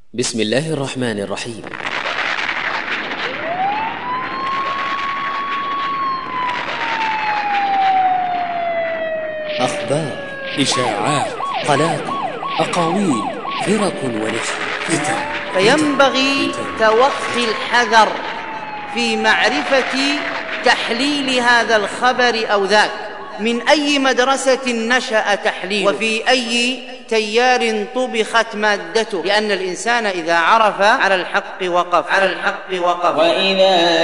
بسم الله الرحمن الرحيم. أخبار، إشاعات، قلاقل، أقاويل، فرق ونشر، فتن. فينبغي توخي الحذر في معرفة تحليل هذا الخبر أو ذاك، من أي مدرسة نشأ تحليله وفي أي تيار طبخت مادته، لأن الإنسان إذا عرف على الحق وقف. وإذا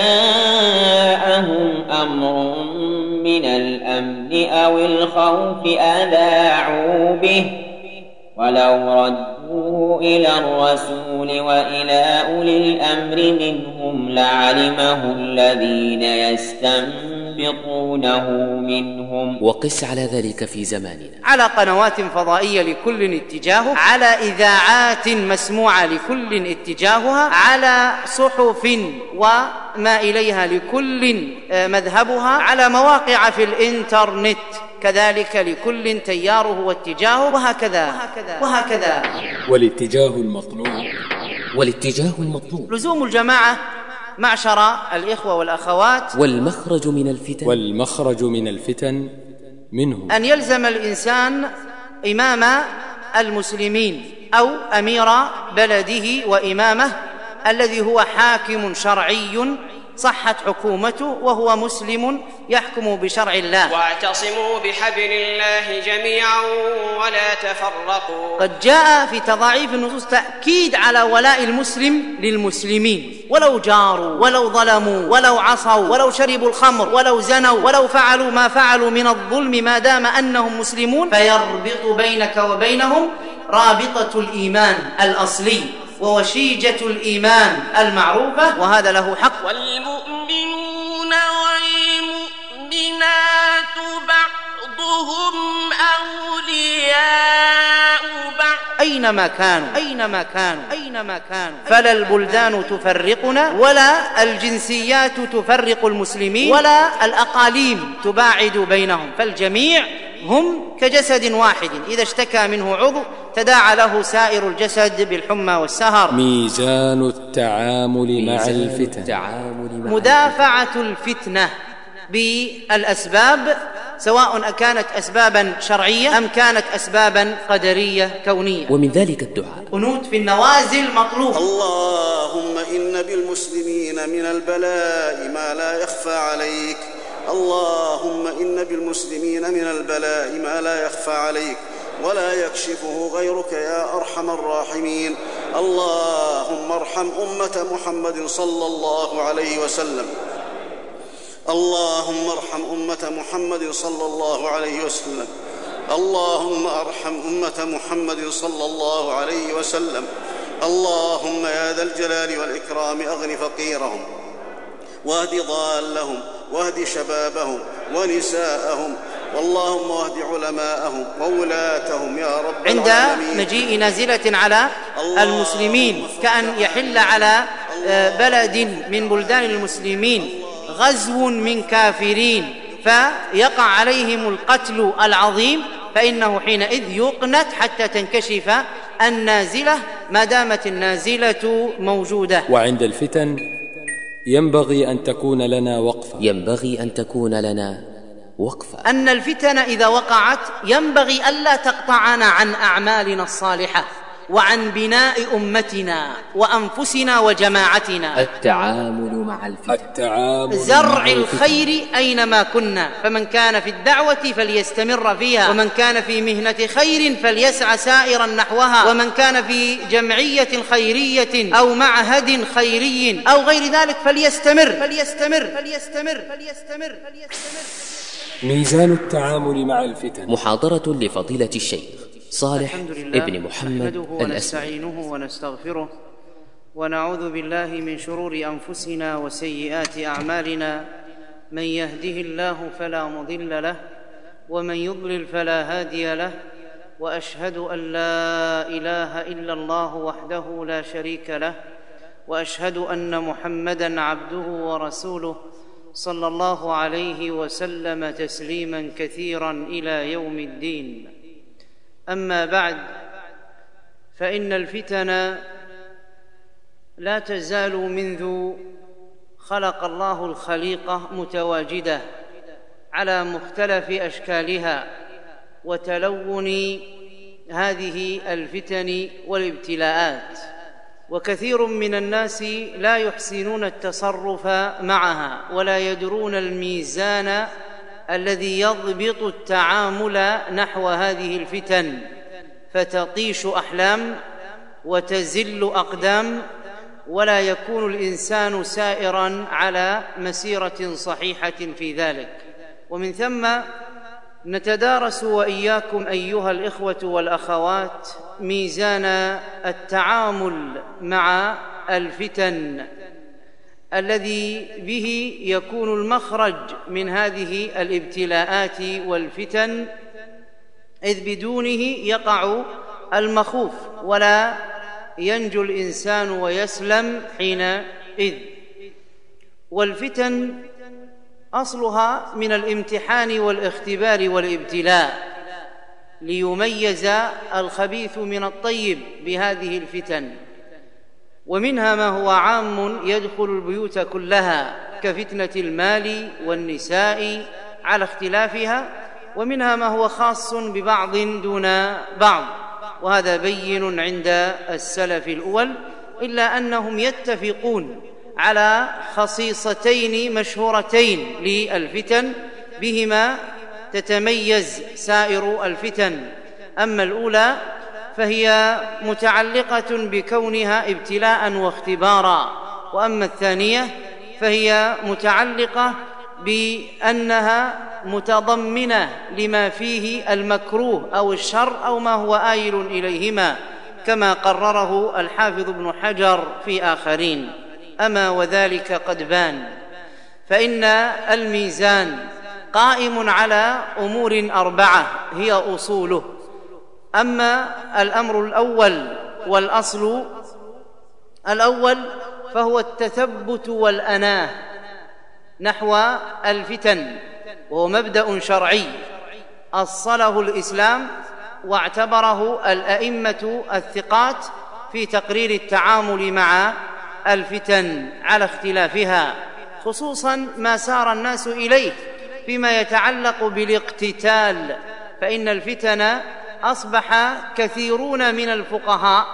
جاءهم أمر من الأمن أو الخوف أذاعوا به ولو ردوه إلى الرسول وإلى أولي الأمر منهم لعلمه الذين يستنبطونه منهم. وقس على ذلك في زماننا على قنوات فضائية لكل اتجاهه، على إذاعات مسموعة لكل اتجاهها، على صحف وما إليها لكل مذهبها، على مواقع في الإنترنت كذلك لكل تياره واتجاهه، وهكذا. والاتجاه المطلوب لزوم الجماعة معشر الإخوة والأخوات، والمخرج من الفتن منه أن يلزم الإنسان إمام المسلمين أو أمير بلده وإمامه الذي هو حاكم شرعي صحت حكومته وهو مسلم يحكم بشرع الله. واعتصموا بحبل الله جميعا ولا تفرقوا. قد جاء في تضاعيف النصوص تأكيد على ولاء المسلم للمسلمين، ولو جاروا ولو ظلموا ولو عصوا ولو شربوا الخمر ولو زنوا ولو فعلوا ما فعلوا من الظلم، ما دام أنهم مسلمون فيربط بينك وبينهم رابطة الإيمان الأصلي ووشيجة الإيمان المعروفة، وهذا له حق. والمؤمنون والمؤمنات بعضهم أولياء بعض أينما كانوا فلا البلدان تفرقنا ولا الجنسيات تفرق المسلمين ولا الأقاليم تباعد بينهم، فالجميع هم كجسد واحد إذا اشتكى منه عضو تداعى له سائر الجسد بالحمى والسهر. ميزان التعامل مع الفتن، مدافعة الفتنة بالأسباب، سواء كانت أسبابا شرعية أم كانت أسبابا قدرية كونية. ومن ذلك الدعاء قنوت في النوازل مطلوب. اللهم إن بالمسلمين من البلاء ما لا يخفى عليك، اللهم إن بالمسلمين من البلاء ما لا يخفى عليك ولا يكشفه غيرك يا أرحم الراحمين. اللهم ارحم أمة محمد صلى الله عليه وسلم، اللهم ارحم أمة محمد صلى الله عليه وسلم، اللهم ارحم أمة محمد صلى الله عليه وسلم. اللهم يا ذا الجلال والإكرام أغن فقيرهم واهد ضالهم واهد شبابهم ونساءهم، واللهم واهد علماءهم وولاتهم يا رب عند العالمين. مجيء نازلة على المسلمين كأن يحل على بلد من بلدان المسلمين غزو من كافرين فيقع عليهم القتل العظيم، فإنه حينئذ يقنت حتى تنكشف النازلة ما دامت النازلة موجودة. وعند الفتن ينبغي أن تكون لنا وقفة، أن الفتن إذا وقعت ينبغي ألا تقطعنا عن أعمالنا الصالحة وعن بناء أمتنا وأنفسنا وجماعتنا. التعامل مع الفتن، زرع الخير أينما كنا، فمن كان في الدعوة فليستمر فيها، ومن كان في مهنة خير فليسعى سائرا نحوها، ومن كان في جمعية خيرية أو معهد خيري أو غير ذلك فليستمر. ميزان التعامل مع الفتن. محاضرة لفضيلة الشيخ صالح ابن محمد ونستعينه ونستغفره ونعوذ بالله من شرور أنفسنا وسيئات أعمالنا، من يهده الله فلا مضل له ومن يضلل فلا هادي له، وأشهد أن لا إله إلا الله وحده لا شريك له، وأشهد أن محمدًا عبده ورسوله صلى الله عليه وسلم تسليمًا كثيرًا إلى يوم الدين. أما بعد، فإن الفتن لا تزال منذ خلق الله الخليقة متواجدة على مختلف أشكالها وتلون هذه الفتن والابتلاءات، وكثير من الناس لا يحسنون التصرف معها ولا يدرون الميزان الذي يضبط التعامل نحو هذه الفتن، فتطيش أحلام وتزل أقدام، ولا يكون الإنسان سائراً على مسيرة صحيحة في ذلك. ومن ثم نتدارس وإياكم أيها الإخوة والأخوات ميزان التعامل مع الفتن الذي به يكون المخرج من هذه الابتلاءات والفتن، إذ بدونه يقع المخوف ولا ينجو الإنسان ويسلم حينئذ. والفتن أصلها من الامتحان والاختبار والابتلاء، ليميز الخبيث من الطيب بهذه الفتن، ومنها ما هو عام يدخل البيوت كلها كفتنة المال والنساء على اختلافها، ومنها ما هو خاص ببعض دون بعض، وهذا بين عند السلف الأول، إلا أنهم يتفقون على خصيصتين مشهورتين للفتن بهما تتميز سائر الفتن. أما الأولى فهي متعلقة بكونها ابتلاء واختبارا، وأما الثانية فهي متعلقة بأنها متضمنة لما فيه المكروه أو الشر أو ما هو آيل إليهما، كما قرره الحافظ ابن حجر في آخرين. أما وذلك قد بان، فإن الميزان قائم على أمور 4 هي أصوله. أما الأمر الأول والأصل الأول فهو التثبت والأناه نحو الفتن، وهو مبدأ شرعي أصله الإسلام واعتبره الأئمة الثقات في تقرير التعامل مع الفتن على اختلافها، خصوصا ما سار الناس إليه فيما يتعلق بالاقتتال، فإن الفتن أصبح كثيرون من الفقهاء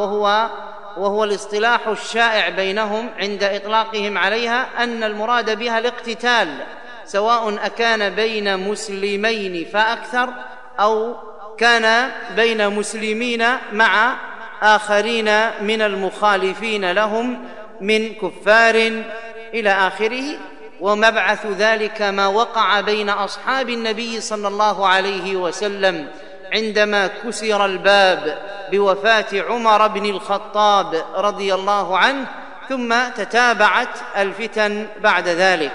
وهو الاصطلاح الشائع بينهم عند إطلاقهم عليها أن المراد بها الاقتتال، سواء أكان بين مسلمين فأكثر أو كان بين مسلمين مع آخرين من المخالفين لهم من كفار إلى آخره. ومبعث ذلك ما وقع بين أصحاب النبي صلى الله عليه وسلم عندما كسر الباب بوفاة عمر بن الخطاب رضي الله عنه، ثم تتابعت الفتن بعد ذلك.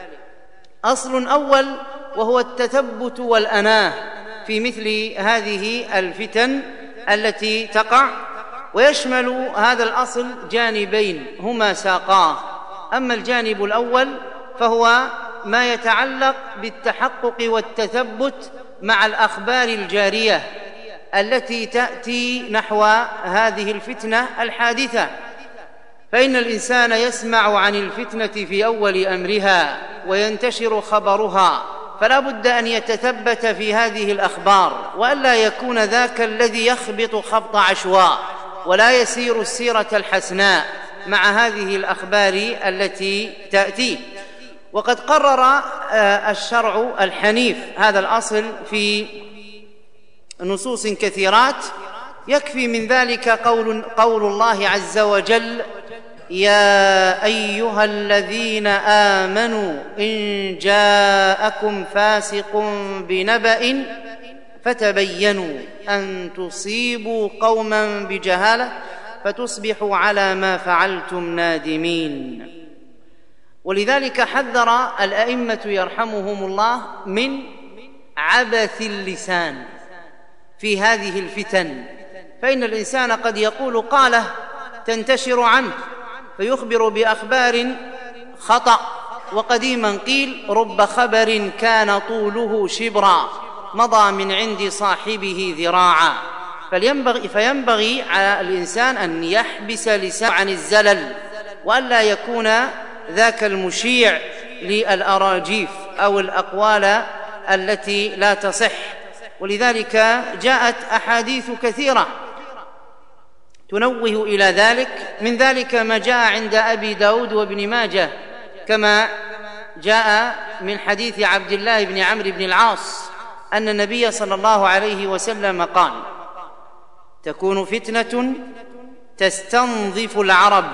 أصل أول وهو التثبت والأناه في مثل هذه الفتن التي تقع، ويشمل هذا الأصل جانبين هما ساقاه. أما الجانب الأول فهو ما يتعلق بالتحقق والتثبت مع الأخبار الجارية التي تأتي نحو هذه الفتنة الحادثة، فإن الإنسان يسمع عن الفتنة في أول أمرها وينتشر خبرها، فلا بد أن يتثبت في هذه الأخبار، وألا يكون ذاك الذي يخبط خبط عشواء ولا يسير السيرة الحسناء مع هذه الأخبار التي تأتي. وقد قرر الشرع الحنيف هذا الأصل في نصوص كثيرات، يكفي من ذلك قول الله عز وجل: يا أيها الذين آمنوا إن جاءكم فاسق بنبأ فتبينوا أن تصيبوا قوما بجهالة فتصبحوا على ما فعلتم نادمين. ولذلك حذر الأئمة يرحمهم الله من عبث اللسان في هذه الفتن، فإن الإنسان قد يقول قاله تنتشر عنه فيخبر بأخبار خطأ، وقديما قيل: رب خبر كان طوله شبرا مضى من عند صاحبه ذراعا. فينبغي على الإنسان أن يحبس لسانه عن الزلل، وألا يكون ذاك المشيع للأراجيف أو الأقوال التي لا تصح. ولذلك جاءت أحاديث كثيرة تنوه إلى ذلك، من ذلك ما جاء عند أبي داود وابن ماجه، كما جاء من حديث عبد الله بن عمرو بن العاص أن النبي صلى الله عليه وسلم قال: تكون فتنة تستنظف العرب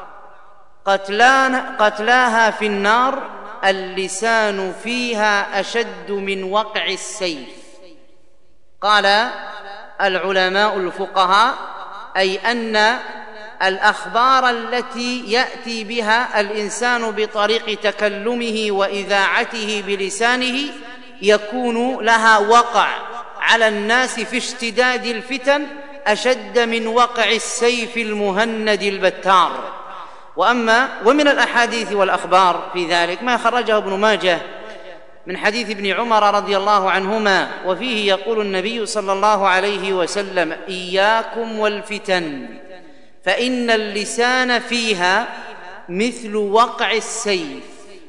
قتلاها في النار اللسان فيها أشد من وقع السيف. قال العلماء الفقهاء: أي أن الأخبار التي يأتي بها الإنسان بطريق تكلمه وإذاعته بلسانه يكون لها وقع على الناس في اشتداد الفتن أشد من وقع السيف المهند البتار. ومن الأحاديث والأخبار في ذلك ما خرجه ابن ماجه من حديث ابن عمر رضي الله عنهما، وفيه يقول النبي صلى الله عليه وسلم: إياكم والفتن فإن اللسان فيها مثل وقع السيف.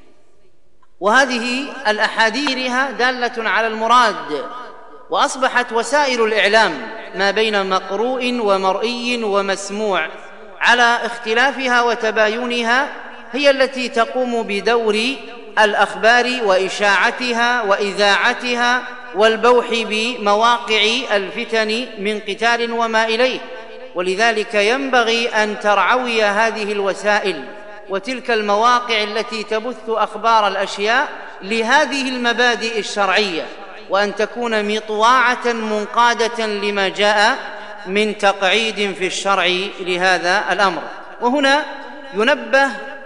وهذه الأحاديث دالة على المراد، وأصبحت وسائل الإعلام ما بين مقروء ومرئي ومسموع على اختلافها وتباينها هي التي تقوم بدور الأخبار وإشاعتها وإذاعتها والبوح بمواقع الفتن من قتال وما إليه. ولذلك ينبغي أن ترعوي هذه الوسائل وتلك المواقع التي تبث أخبار الأشياء لهذه المبادئ الشرعية، وأن تكون مطواعة منقادة لما جاء من تقعيد في الشرع لهذا الأمر. وهنا ينبه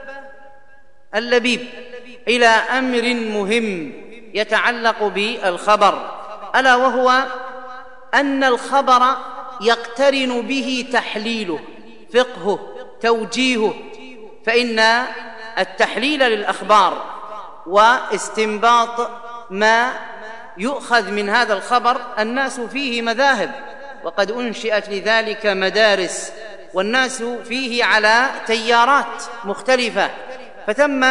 اللبيب إلى أمر مهم يتعلق بالخبر، ألا وهو أن الخبر يقترن به تحليله، فقهه، توجيهه. فإن التحليل للأخبار واستنباط ما يؤخذ من هذا الخبر الناس فيه مذاهب، وقد أنشئت لذلك مدارس، والناس فيه على تيارات مختلفة، فثم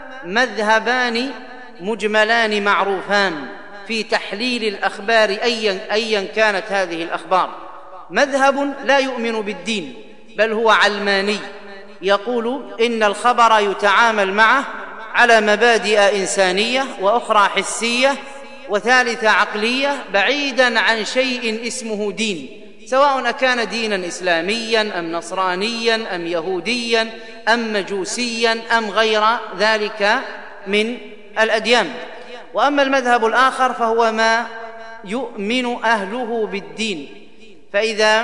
مذهبان مجملان معروفان في تحليل الأخبار أيا كانت هذه الأخبار. مذهب لا يؤمن بالدين بل هو علماني، يقول إن الخبر يتعامل معه على مبادئ إنسانية وأخرى حسية وثالثة عقلية، بعيدا عن شيء اسمه دين، سواء كان دينا إسلاميا أم نصرانيا أم يهوديا أم مجوسيا أم غير ذلك من الأديان. وأما المذهب الآخر فهو ما يؤمن أهله بالدين. فإذا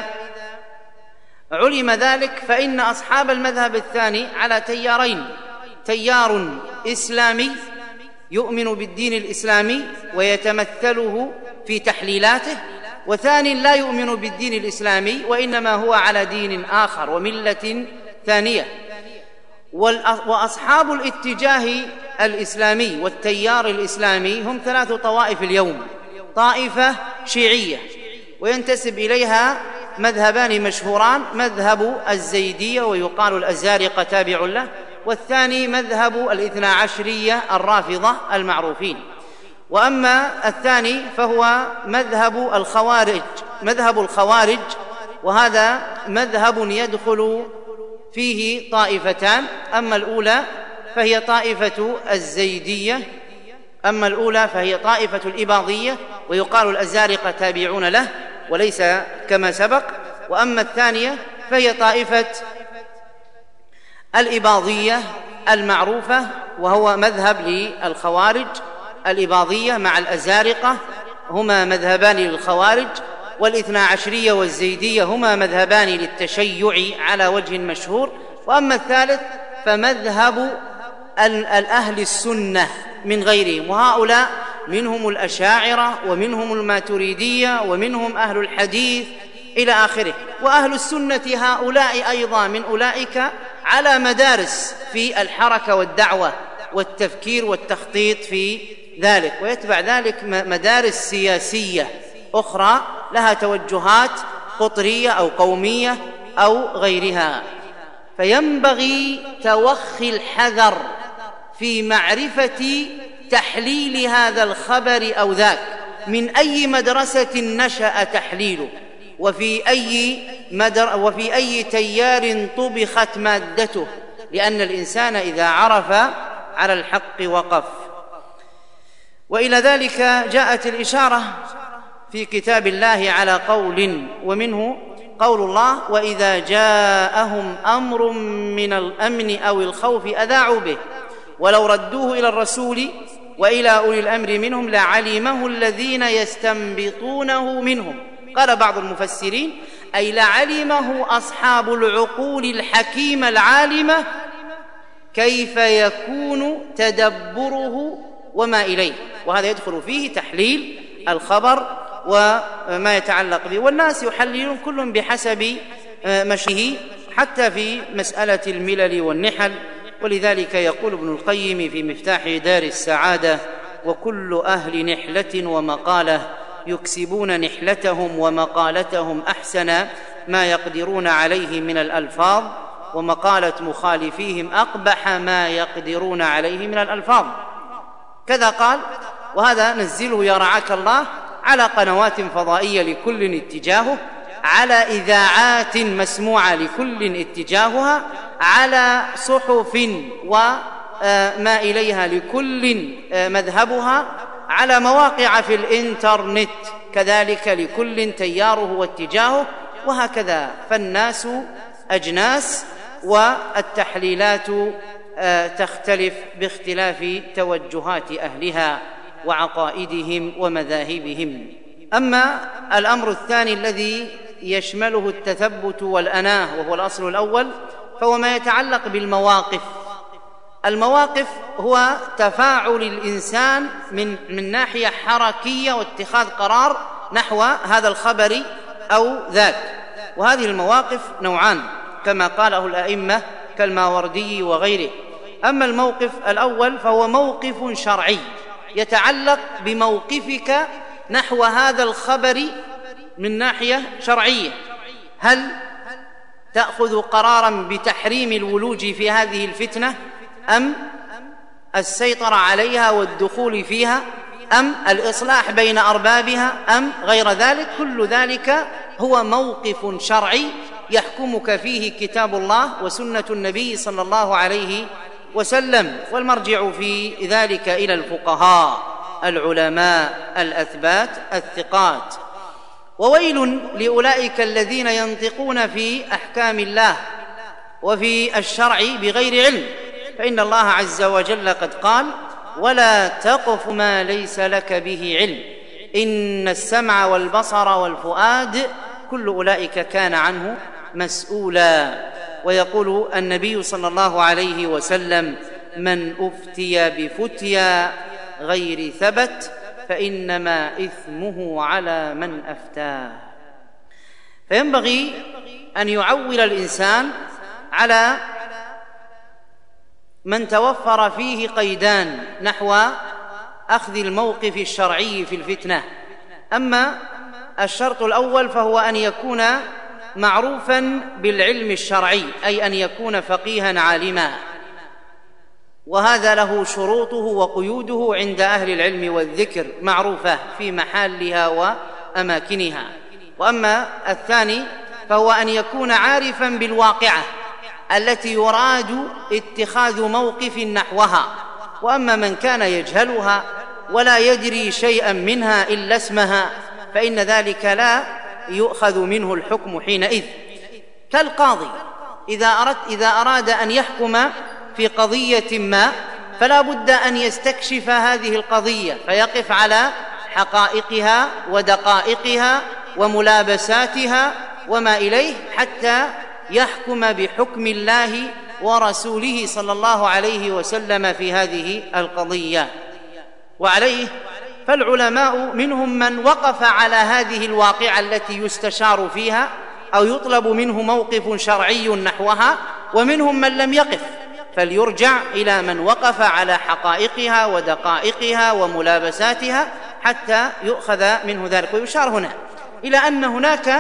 علم ذلك فإن أصحاب المذهب الثاني على تيارين: تيار إسلامي يؤمن بالدين الإسلامي ويتمثله في تحليلاته، وثاني لا يؤمن بالدين الإسلامي وإنما هو على دين آخر وملة ثانية. وأصحاب الاتجاه الإسلامي والتيار الإسلامي هم 3 طوائف اليوم: طائفة شيعية وينتسب إليها مذهبان مشهوران: مذهب الزيدية ويقال الأزارقة تابع له، والثاني مذهب الاثنا عشرية الرافضة المعروفين. وأما الثاني فهو مذهب الخوارج، وهذا مذهب يدخل فيه طائفتان: أما الأولى فهي طائفة الزيدية، أما الأولى فهي طائفة الإباضية ويقال الأزارقة تابعون له وليس كما سبق، وأما الثانية فهي طائفة الإباضية المعروفة، وهو مذهب للخوارج. الإباضية مع الأزارقة هما مذهبان للخوارج، والاثنا عشرية والزيدية هما مذهبان للتشيع على وجه مشهور. وأما الثالث فمذهب الأهل السنة من غيرهم، وهؤلاء منهم الأشاعرة ومنهم الماتريدية ومنهم أهل الحديث إلى آخره. وأهل السنة هؤلاء أيضا من أولئك على مدارس في الحركة والدعوة والتفكير والتخطيط في ذلك، ويتبع ذلك مدارس سياسية أخرى لها توجهات قطرية أو قومية أو غيرها. فينبغي توخي الحذر في معرفة تحليل هذا الخبر أو ذاك، من أي مدرسة نشأ تحليله، وفي أي تيار طبخت مادته، لأن الإنسان إذا عرف على الحق وقف. وإلى ذلك جاءت الإشارة في كتاب الله على قول، ومنه قول الله: وإذا جاءهم أمر من الأمن أو الخوف أذاعوا به ولو ردوه إلى الرسول وإلى أولي الأمر منهم لعلمه الذين يستنبطونه منهم. قال بعض المفسرين: أي لعلمه أصحاب العقول الحكيمة العالمة كيف يكون تدبره وما إليه. وهذا يدخل فيه تحليل الخبر وما يتعلق به، والناس يحللون كل بحسب مشيه حتى في مسألة الملل والنحل. ولذلك يقول ابن القيم في مفتاح دار السعادة: وكل أهل نحلة ومقالة يكسبون نحلتهم ومقالتهم أحسن ما يقدرون عليه من الألفاظ، ومقالة مخالفيهم أقبح ما يقدرون عليه من الألفاظ. كذا قال، وهذا نزله يا رعاك الله على قنوات فضائية لكل اتجاهه، على إذاعات مسموعة لكل اتجاهها، على صحف وما إليها لكل مذهبها، على مواقع في الإنترنت كذلك لكل تياره واتجاهه، وهكذا. فالناس أجناس، والتحليلات تختلف باختلاف توجهات أهلها وعقائدهم ومذاهبهم. أما الأمر الثاني الذي يشمله التثبت والأناه وهو الأصل الأول، فهو ما يتعلق بالمواقف. المواقف هو تفاعل الإنسان من ناحية حركية واتخاذ قرار نحو هذا الخبر أو ذاك. وهذه المواقف نوعان كما قاله الأئمة كالماوردي وغيره. أما الموقف الأول فهو موقف شرعي يتعلق بموقفك نحو هذا الخبر من ناحية شرعية. هل تأخذ قراراً بتحريم الولوج في هذه الفتنة، أم السيطرة عليها والدخول فيها، أم الإصلاح بين أربابها، أم غير ذلك؟ كل ذلك هو موقف شرعي يحكمك فيه كتاب الله وسنة النبي صلى الله عليه وسلم، والمرجع في ذلك إلى الفقهاء العلماء الأثبات الثقات. وويل لأولئك الذين ينطقون في أحكام الله وفي الشرع بغير علم، فإن الله عز وجل قد قال: ولا تقف ما ليس لك به علم إن السمع والبصر والفؤاد كل أولئك كان عنه مسؤولا. ويقول النبي صلى الله عليه وسلم: من أفتي بفتيا غير ثبت فإنما إثمه على من أفتاه. فينبغي أن يعول الإنسان على من توفر فيه قيدان نحو أخذ الموقف الشرعي في الفتنة. أما الشرط الأول فهو أن يكون معروفا بالعلم الشرعي، أي أن يكون فقيها عالما، وهذا له شروطه وقيوده عند أهل العلم والذكر معروفة في محلها وأماكنها. وأما الثاني فهو أن يكون عارفا بالواقعة التي يراد اتخاذ موقف نحوها. وأما من كان يجهلها ولا يدري شيئا منها إلا اسمها فإن ذلك لا يؤخذ منه الحكم حينئذ. كالقاضي إذا أراد أن يحكم في قضية ما فلا بد أن يستكشف هذه القضية فيقف على حقائقها ودقائقها وملابساتها وما إليه حتى يحكم بحكم الله ورسوله صلى الله عليه وسلم في هذه القضية. وعليه فالعلماء منهم من وقف على هذه الواقعة التي يستشار فيها أو يطلب منه موقف شرعي نحوها، ومنهم من لم يقف، فليرجع إلى من وقف على حقائقها ودقائقها وملابساتها حتى يؤخذ منه ذلك. ويشار هنا إلى أن هناك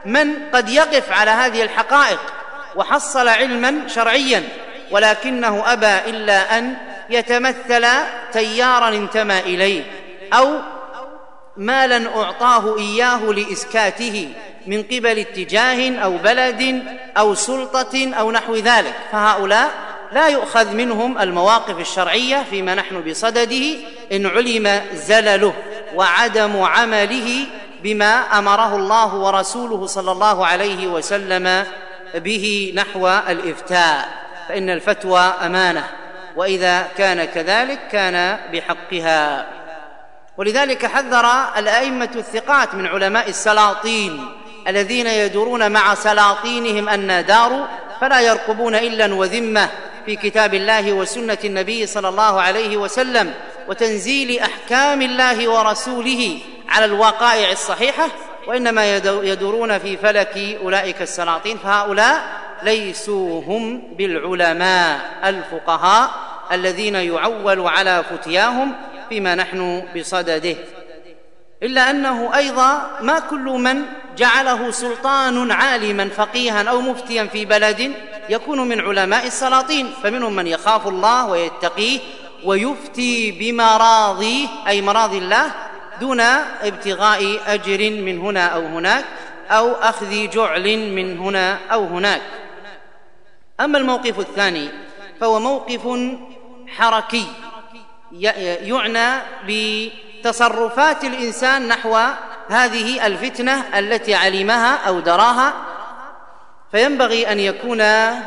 من قد يقف على هذه الحقائق وحصل علما شرعيا، ولكنه أبى إلا أن يتمثل تيارا انتمى إليه أو مالا أعطاه إياه لإسكاته من قبل اتجاه أو بلد أو سلطة أو نحو ذلك، فهؤلاء لا يؤخذ منهم المواقف الشرعية فيما نحن بصدده إن علم زلله وعدم عمله بما أمره الله ورسوله صلى الله عليه وسلم به نحو الإفتاء، فإن الفتوى أمانة، وإذا كان كذلك كان بحقها. ولذلك حذر الأئمة الثقات من علماء السلاطين الذين يدورون مع سلاطينهم النادار، فلا يرقبون إلا وذمة في كتاب الله وسنة النبي صلى الله عليه وسلم وتنزيل أحكام الله ورسوله على الوقائع الصحيحة، وإنما يدورون في فلك أولئك السلاطين، فهؤلاء ليسوا هم بالعلماء الفقهاء الذين يعول على فتياهم فيما نحن بصدده. إلا أنه أيضا ما كل من جعله سلطان عالما فقيها أو مفتيا في بلد يكون من علماء السلاطين، فمنهم من يخاف الله ويتقيه ويفتي بمراضيه أي مراضي الله دون ابتغاء أجر من هنا أو هناك أو أخذ جعل من هنا أو هناك. أما الموقف الثاني فهو موقف حركي يعنى بتصرفات الإنسان نحو هذه الفتنة التي علمها أو دراها، فينبغي أن يكون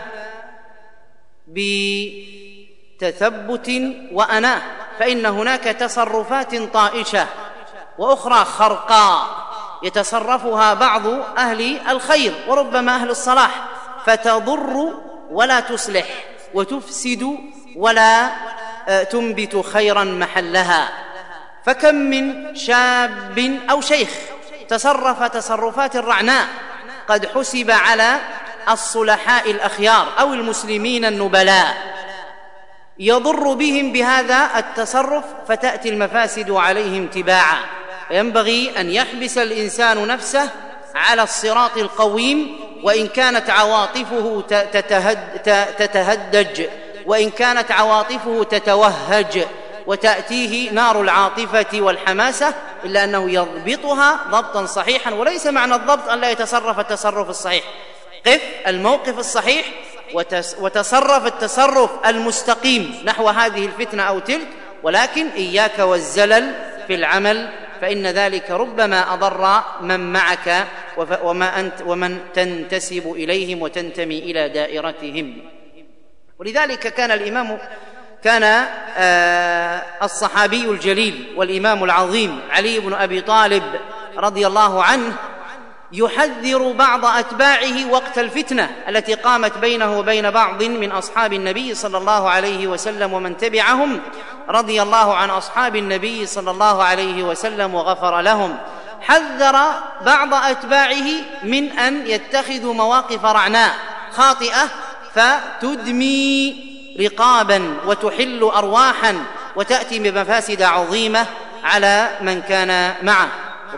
بتثبت وأناة، فإن هناك تصرفات طائشة وأخرى خرقاء يتصرفها بعض أهل الخير وربما أهل الصلاح، فتضر ولا تصلح وتفسد ولا تنبت خيرا محلها. فكم من شاب أو شيخ تصرف تصرفات رعناء قد حسب على الصلحاء الأخيار أو المسلمين النبلاء، يضر بهم بهذا التصرف فتأتي المفاسد عليهم تباعا. ينبغي أن يحبس الإنسان نفسه على الصراط القويم، وإن كانت عواطفه تتهدج، وإن كانت عواطفه تتوهج وتأتيه نار العاطفة والحماسة، إلا أنه يضبطها ضبطا صحيحا. وليس معنى الضبط أن لا يتصرف التصرف الصحيح، قف الموقف الصحيح وتصرف التصرف المستقيم نحو هذه الفتنة أو تلك، ولكن إياك والزلل في العمل، فإن ذلك ربما أضر من معك ومن تنتسب إليهم وتنتمي إلى دائرتهم. ولذلك كان الصحابي الجليل والإمام العظيم علي بن أبي طالب رضي الله عنه يحذر بعض أتباعه وقت الفتنة التي قامت بينه وبين بعض من أصحاب النبي صلى الله عليه وسلم ومن تبعهم، رضي الله عن أصحاب النبي صلى الله عليه وسلم وغفر لهم. حذر بعض أتباعه من أن يتخذوا مواقف رعناء خاطئة فتدمي رقابا وتحل أرواحا وتأتي بمفاسد عظيمة على من كان معه.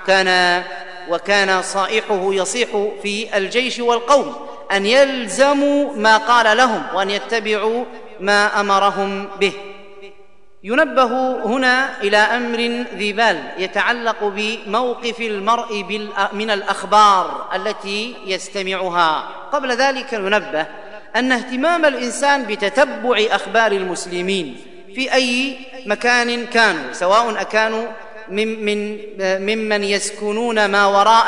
وكان صائحه يصيح في الجيش والقوم أن يلزموا ما قال لهم وأن يتبعوا ما أمرهم به. ينبه هنا إلى أمر ذي بال يتعلق بموقف المرء من الأخبار التي يستمعها. قبل ذلك ينبه أن اهتمام الإنسان بتتبع أخبار المسلمين في أي مكان كانوا، سواء أكانوا ممن يسكنون ما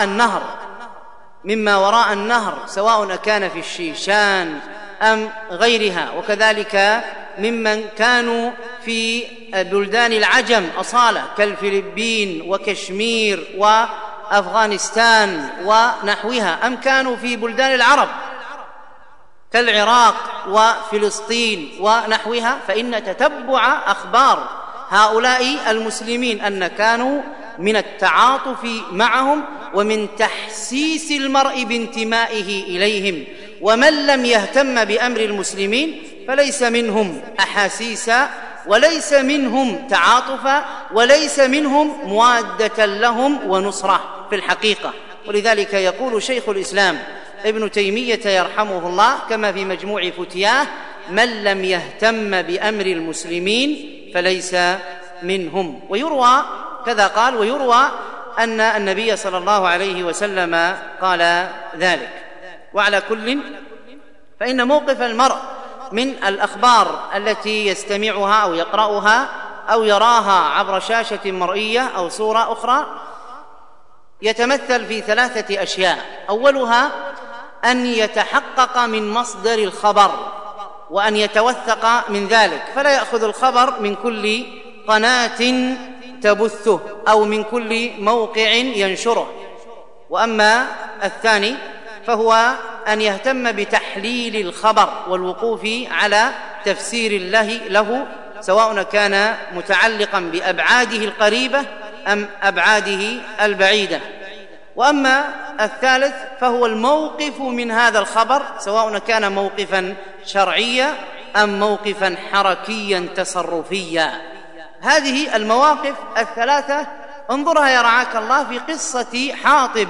وراء النهر، سواء كان في الشيشان أم غيرها، وكذلك ممن كانوا في بلدان العجم أصالة كالفلبين وكشمير وأفغانستان ونحوها، أم كانوا في بلدان العرب كالعراق وفلسطين ونحوها، فإن تتبع أخبار هؤلاء المسلمين أن كانوا من التعاطف معهم ومن تحسيس المرء بانتمائه إليهم. ومن لم يهتم بأمر المسلمين فليس منهم أحاسيسا وليس منهم تعاطفا وليس منهم موادة لهم ونصرة في الحقيقة، ولذلك يقول شيخ الإسلام ابن تيمية يرحمه الله كما في مجموع فتياه: من لم يهتم بأمر المسلمين فليس منهم. ويروى كذا قال: ويروى أن النبي صلى الله عليه وسلم قال ذلك. وعلى كل فإن موقف المرء من الأخبار التي يستمعها أو يقرأها أو يراها عبر شاشة مرئية أو صورة أخرى يتمثل في 3 أشياء: أولها أن يتحقق من مصدر الخبر وأن يتوثق من ذلك، فلا يأخذ الخبر من كل قناة تبثه أو من كل موقع ينشره. وأما الثاني فهو أن يهتم بتحليل الخبر والوقوف على تفسير له سواء كان متعلقا بأبعاده القريبة أم أبعاده البعيدة. وأما الثالث فهو الموقف من هذا الخبر سواء كان موقفا شرعيا أم موقفا حركيا تصرفيا. هذه المواقف 3 انظرها يا رعاك الله في قصة حاطب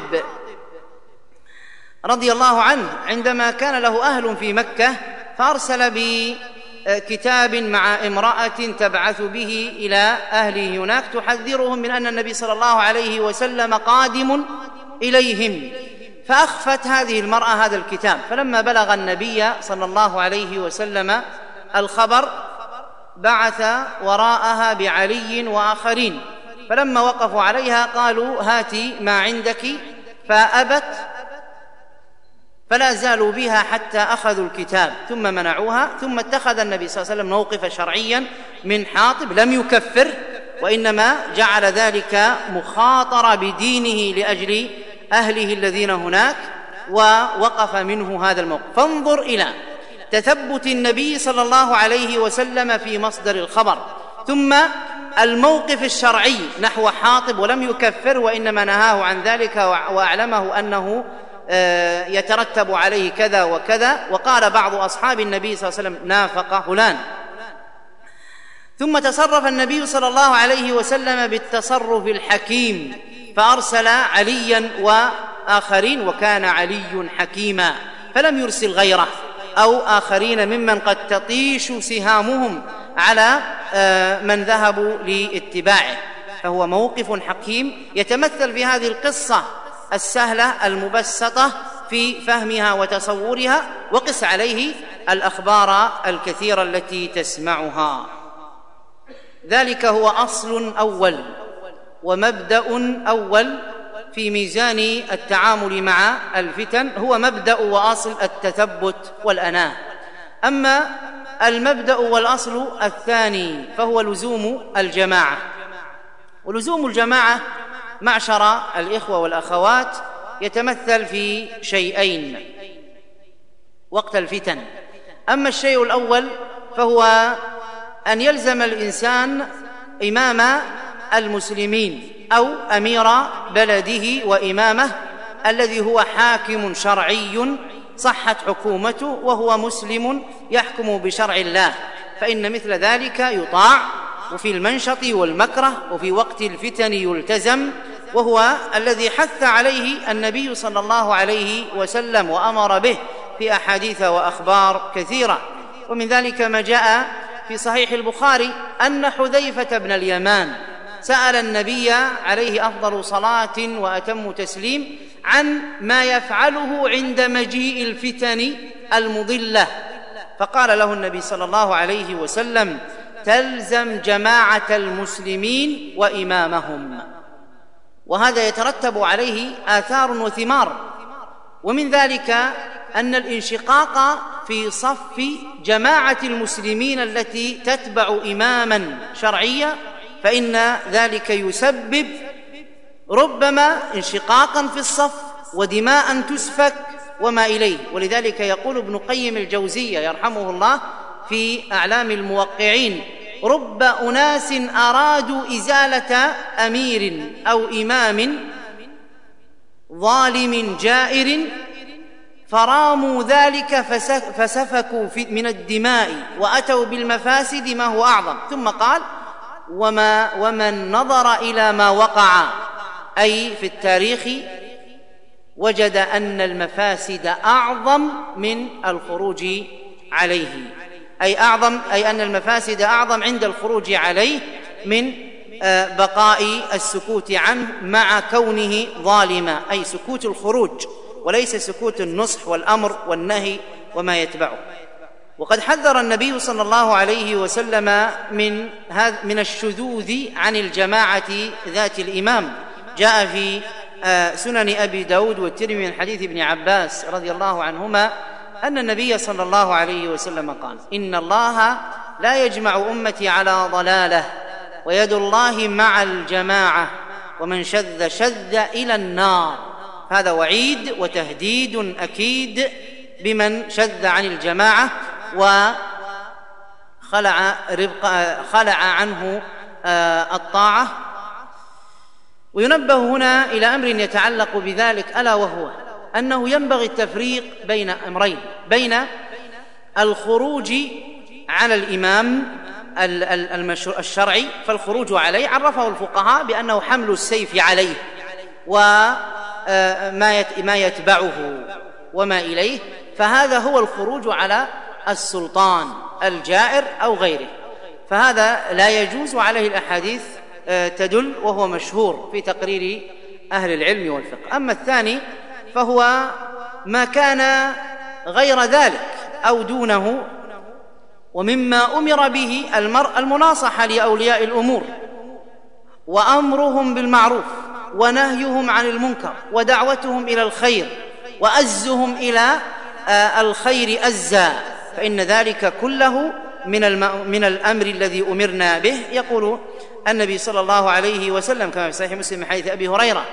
رضي الله عنه عندما كان له أهل في مكة، فأرسل بكتاب مع امرأة تبعث به إلى أهله هناك تحذرهم من أن النبي صلى الله عليه وسلم قادم إليهم، فأخفت هذه المرأة هذا الكتاب. فلما بلغ النبي صلى الله عليه وسلم الخبر بعث وراءها بعلي وآخرين، فلما وقفوا عليها قالوا: هاتي ما عندك، فأبت، فلا زالوا بها حتى أخذوا الكتاب ثم منعوها. ثم اتخذ النبي صلى الله عليه وسلم موقفا شرعيا من حاطب، لم يكفر وإنما جعل ذلك مخاطرة بدينه لأجل أهله الذين هناك، ووقف منه هذا الموقف. فانظر إلى تثبت النبي صلى الله عليه وسلم في مصدر الخبر، ثم الموقف الشرعي نحو حاطب ولم يكفر وإنما نهاه عن ذلك وأعلمه أنه يترتب عليه كذا وكذا. وقال بعض أصحاب النبي صلى الله عليه وسلم: نافق فلان. ثم تصرف النبي صلى الله عليه وسلم بالتصرف الحكيم، فأرسل عليا وآخرين، وكان علي حكيما فلم يرسل غيره أو آخرين ممن قد تطيش سهامهم على من ذهبوا لاتباعه. فهو موقف حكيم يتمثل في هذه القصة السهلة المبسطة في فهمها وتصورها، وقس عليه الأخبار الكثيرة التي تسمعها. ذلك هو أصل أول ومبدأ أول في ميزان التعامل مع الفتن، هو مبدأ وأصل التثبت والأناة. أما المبدأ والأصل الثاني فهو لزوم الجماعة. ولزوم الجماعة معشر الإخوة والأخوات يتمثل في شيئين وقت الفتن. أما الشيء الأول فهو أن يلزم الإنسان إمام المسلمين أو أمير بلده وإمامه الذي هو حاكم شرعي صحت حكومته وهو مسلم يحكم بشرع الله، فإن مثل ذلك يطاع، وفي المنشط والمكره وفي وقت الفتن يلتزم، وهو الذي حث عليه النبي صلى الله عليه وسلم وأمر به في أحاديث وأخبار كثيرة. ومن ذلك ما جاء في صحيح البخاري أن حذيفة بن اليمان سأل النبي عليه أفضل صلاة وأتم تسليم عن ما يفعله عند مجيء الفتن المضلة، فقال له النبي صلى الله عليه وسلم: تلزم جماعة المسلمين وإمامهم. وهذا يترتب عليه آثار وثمار، ومن ذلك أن الانشقاق في صف جماعة المسلمين التي تتبع إماما شرعيا فإن ذلك يسبب ربما انشقاقا في الصف ودماء تسفك وما إليه. ولذلك يقول ابن قيم الجوزية يرحمه الله في أعلام الموقعين: رب أناس أرادوا إزالة أمير أو إمام ظالم جائر فراموا ذلك فسفكوا من الدماء وأتوا بالمفاسد ما هو أعظم. ثم قال: ومن نظر إلى ما وقع أي في التاريخ وجد أن المفاسد أعظم من الخروج عليه، أي أن المفاسد أعظم عند الخروج عليه من بقاء السكوت عنه مع كونه ظالما، أي سكوت الخروج وليس سكوت النصح والأمر والنهي وما يتبعه. وقد حذر النبي صلى الله عليه وسلم من الشذوذ عن الجماعة ذات الإمام. جاء في سنن أبي داود والترمذي من حديث ابن عباس رضي الله عنهما أن النبي صلى الله عليه وسلم قال: إن الله لا يجمع أمتي على ضلالة ويد الله مع الجماعة ومن شذ شذ إلى النار. هذا وعيد وتهديد أكيد بمن شذ عن الجماعة وخلع عنه الطاعة. وينبه هنا إلى أمر يتعلق بذلك، ألا وهو أنه ينبغي التفريق بين أمرين: بين الخروج على الإمام الشرعي، فالخروج عليه عرفه الفقهاء بأنه حمل السيف عليه وما يتبعه وما إليه، فهذا هو الخروج على السلطان الجائر أو غيره، فهذا لا يجوز عليه الأحاديث تدل، وهو مشهور في تقرير أهل العلم والفقه. أما الثاني فهو ما كان غير ذلك أو دونه، ومما أمر به المرء المناصحة لأولياء الأمور وأمرهم بالمعروف ونهيهم عن المنكر ودعوتهم إلى الخير وأزهم إلى الخير أزا، فإن ذلك كله من الأمر الذي أمرنا به. يقول النبي صلى الله عليه وسلم كما في صحيح مسلم من حديث أبي هريرة: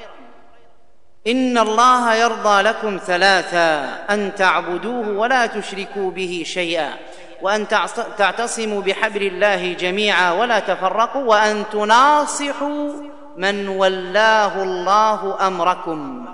إن الله يرضى لكم ثلاثا: أن تعبدوه ولا تشركوا به شيئا، وأن تعتصموا بحبل الله جميعا ولا تفرقوا، وأن تناصحوا من ولاه الله أمركم.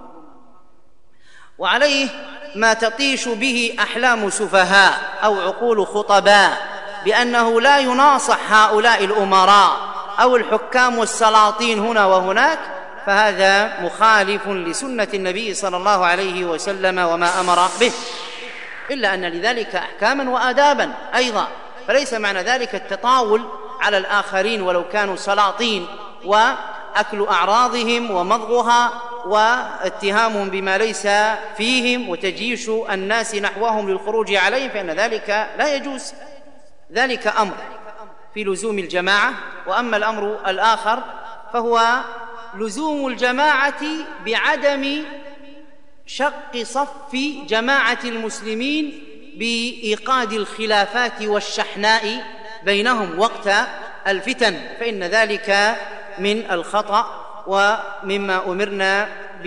وعليه ما تطيش به أحلام سفهاء أو عقول خطباء بأنه لا يناصح هؤلاء الأمراء أو الحكام والسلاطين هنا وهناك، فهذا مخالف لسنة النبي صلى الله عليه وسلم وما أمر به، إلا أن لذلك أحكاما وآدابا أيضا، فليس معنى ذلك التطاول على الآخرين ولو كانوا سلاطين وأكل أعراضهم ومضغها واتهامهم بما ليس فيهم وتجيش الناس نحوهم للخروج عليهم، فإن ذلك لا يجوز. ذلك أمر في لزوم الجماعة. وأما الأمر الآخر فهو لزوم الجماعة بعدم شق صف جماعة المسلمين بإيقاد الخلافات والشحناء بينهم وقت الفتن، فإن ذلك من الخطأ ومما أمرنا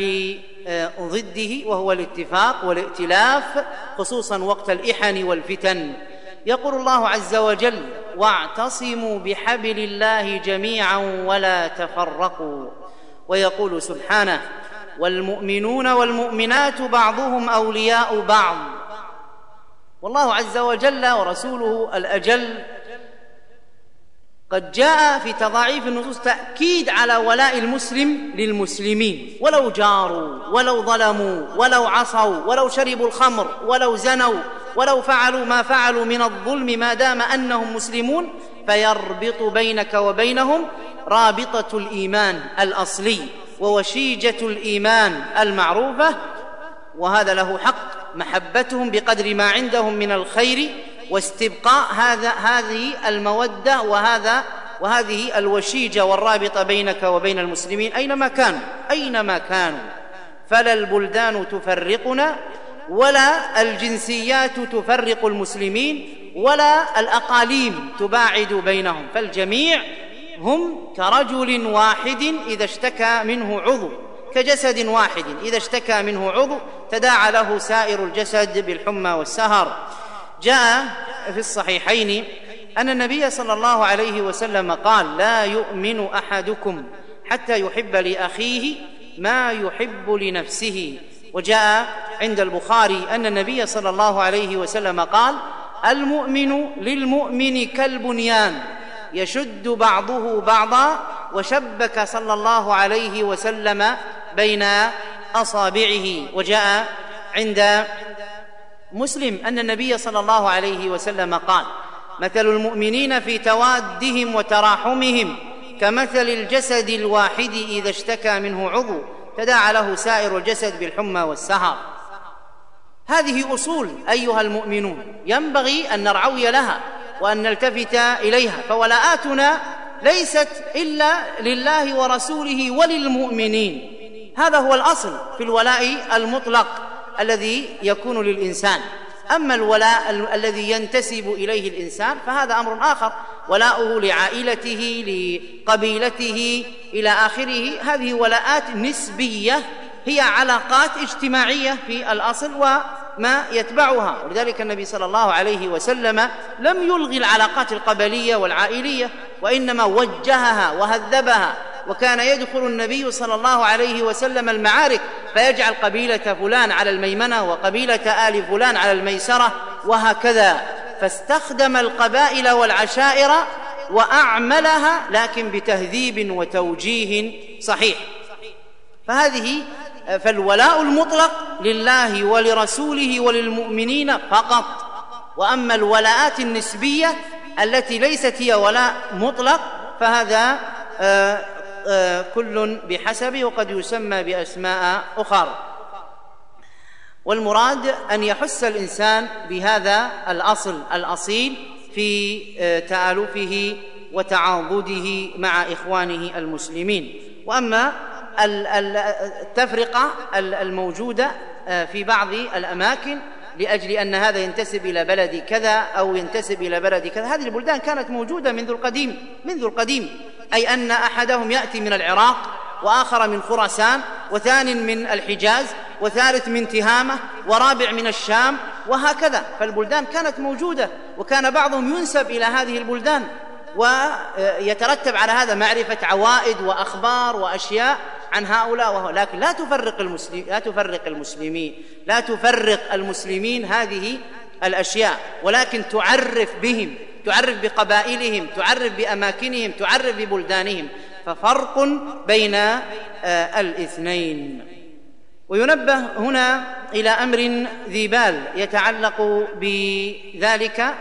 بضده، وهو الاتفاق والائتلاف خصوصا وقت الإحن والفتن. يقول الله عز وجل: واعتصموا بحبل الله جميعا ولا تفرقوا. ويقول سبحانه: والمؤمنون والمؤمنات بعضهم أولياء بعض. والله عز وجل ورسوله الأجل قد جاء في تضاعيف النصوص تأكيد على ولاء المسلم للمسلمين، ولو جاروا ولو ظلموا ولو عصوا ولو شربوا الخمر ولو زنوا ولو فعلوا ما فعلوا من الظلم، ما دام أنهم مسلمون، فيربط بينك وبينهم رابطة الإيمان الأصلي ووشيجة الإيمان المعروفة، وهذا له حق محبتهم بقدر ما عندهم من الخير واستبقاء هذه المودة وهذه الوشيجة والرابطة بينك وبين المسلمين أينما كانوا. فلا البلدان تفرقنا ولا الجنسيات تفرق المسلمين ولا الأقاليم تباعد بينهم، فالجميع هم كرجل واحد إذا اشتكى منه عضو، كجسد واحد إذا اشتكى منه عضو تداعى له سائر الجسد بالحمى والسهر. جاء في الصحيحين أن النبي صلى الله عليه وسلم قال: لا يؤمن أحدكم حتى يحب لأخيه ما يحب لنفسه. وجاء عند البخاري أن النبي صلى الله عليه وسلم قال: المؤمن للمؤمن كالبنيان يشد بعضه بعضا. وشبك صلى الله عليه وسلم بين أصابعه. وجاء عند مسلم أن النبي صلى الله عليه وسلم قال: مثل المؤمنين في توادهم وتراحمهم كمثل الجسد الواحد إذا اشتكى منه عضو تداعى له سائر الجسد بالحمى والسهر. هذه أصول أيها المؤمنون ينبغي أن نرعوي لها وأن نلتفت إليها، فولاءاتنا ليست إلا لله ورسوله وللمؤمنين. هذا هو الأصل في الولاء المطلق الذي يكون للإنسان. أما الولاء الذي ينتسب إليه الإنسان فهذا أمر آخر، ولاؤه لعائلته لقبيلته إلى آخره. هذه ولاءات نسبية، هي علاقات اجتماعية في الأصل وما يتبعها. ولذلك النبي صلى الله عليه وسلم لم يلغي العلاقات القبلية والعائلية، وإنما وجهها وهذبها. وكان يدخل النبي صلى الله عليه وسلم المعارك فيجعل قبيلة فلان على الميمنة وقبيلة آل فلان على الميسرة وهكذا، فاستخدم القبائل والعشائر وأعملها لكن بتهذيب وتوجيه صحيح. فالولاء المطلق لله ولرسوله وللمؤمنين فقط. وأما الولاءات النسبية التي ليست هي ولاء مطلق فهذا كل بحسبه وقد يسمى بأسماء أخرى. والمراد أن يحس الإنسان بهذا الأصل الأصيل في تآلفه وتعاضده مع إخوانه المسلمين. وأما التفرقة الموجودة في بعض الأماكن لأجل أن هذا ينتسب إلى بلد كذا أو ينتسب إلى بلد كذا، هذه البلدان كانت موجودة منذ القديم، أي أن أحدهم يأتي من العراق وآخر من خراسان وثان من الحجاز وثالث من تهامة ورابع من الشام وهكذا. فالبلدان كانت موجودة، وكان بعضهم ينسب إلى هذه البلدان، ويترتب على هذا معرفة عوائد وأخبار وأشياء عن هؤلاء لكن لا تفرق المسلمين هذه الأشياء، ولكن تعرف بهم، تعرف بقبائلهم، تعرف بأماكنهم، تعرف ببلدانهم. ففرق بين الاثنين. وينبه هنا إلى أمر ذي بال يتعلق بذلك،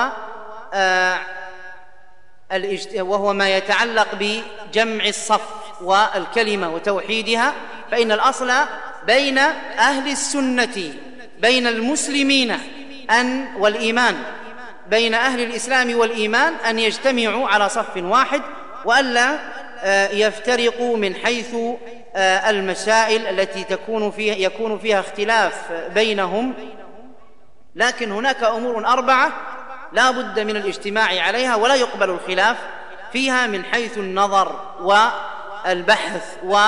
وهو ما يتعلق بجمع الصف والكلمة وتوحيدها. فإن الأصل بين أهل السنة بين المسلمين والإيمان، بين أهل الإسلام والإيمان أن يجتمعوا على صف واحد، وألا يفترقوا من حيث المسائل التي يكون فيها اختلاف بينهم. لكن هناك أمور 4 لا بد من الاجتماع عليها، ولا يقبل الخلاف فيها من حيث النظر والبحث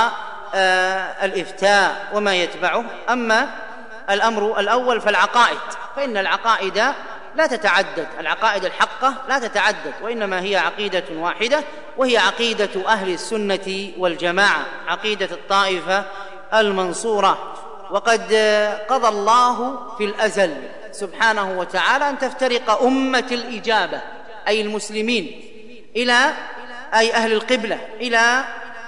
والإفتاء وما يتبعه. أما الأمر الأول فالعقائد، فإن العقائد لا تتعدد، العقائد الحقة لا تتعدد، وإنما هي عقيدة واحدة، وهي عقيدة أهل السنة والجماعة، عقيدة الطائفة المنصورة. وقد قضى الله في الأزل سبحانه وتعالى أن تفترق أمة الإجابة أي المسلمين إلى أهل القبلة إلى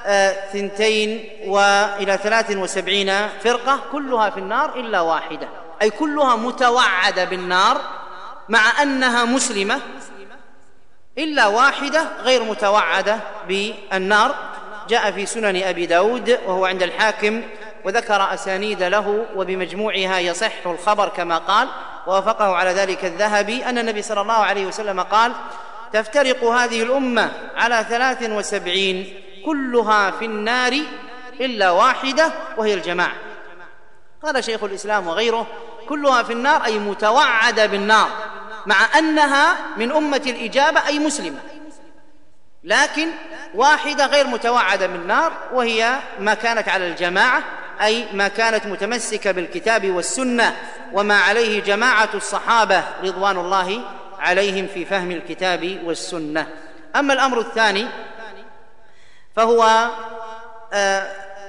73 فرقة، كلها في النار إلا واحدة، أي كلها متوعدة بالنار مع أنها مسلمة، إلا واحدة غير متوعدة بالنار. جاء في سنن أبي داود وهو عند الحاكم، وذكر أسانيد له، وبمجموعها يصح الخبر كما قال، ووافقه على ذلك الذهبي، أن النبي صلى الله عليه وسلم قال: تفترق هذه الأمة على 73 كلها في النار إلا واحدة وهي الجماعة. قال شيخ الإسلام وغيره: كلها في النار أي متوعدة بالنار مع أنها من أمة الإجابة أي مسلمة، لكن واحدة غير متوعدة بالنار، وهي ما كانت على الجماعة، أي ما كانت متمسكة بالكتاب والسنة وما عليه جماعة الصحابة رضوان الله عليهم في فهم الكتاب والسنة. أما الأمر الثاني فهو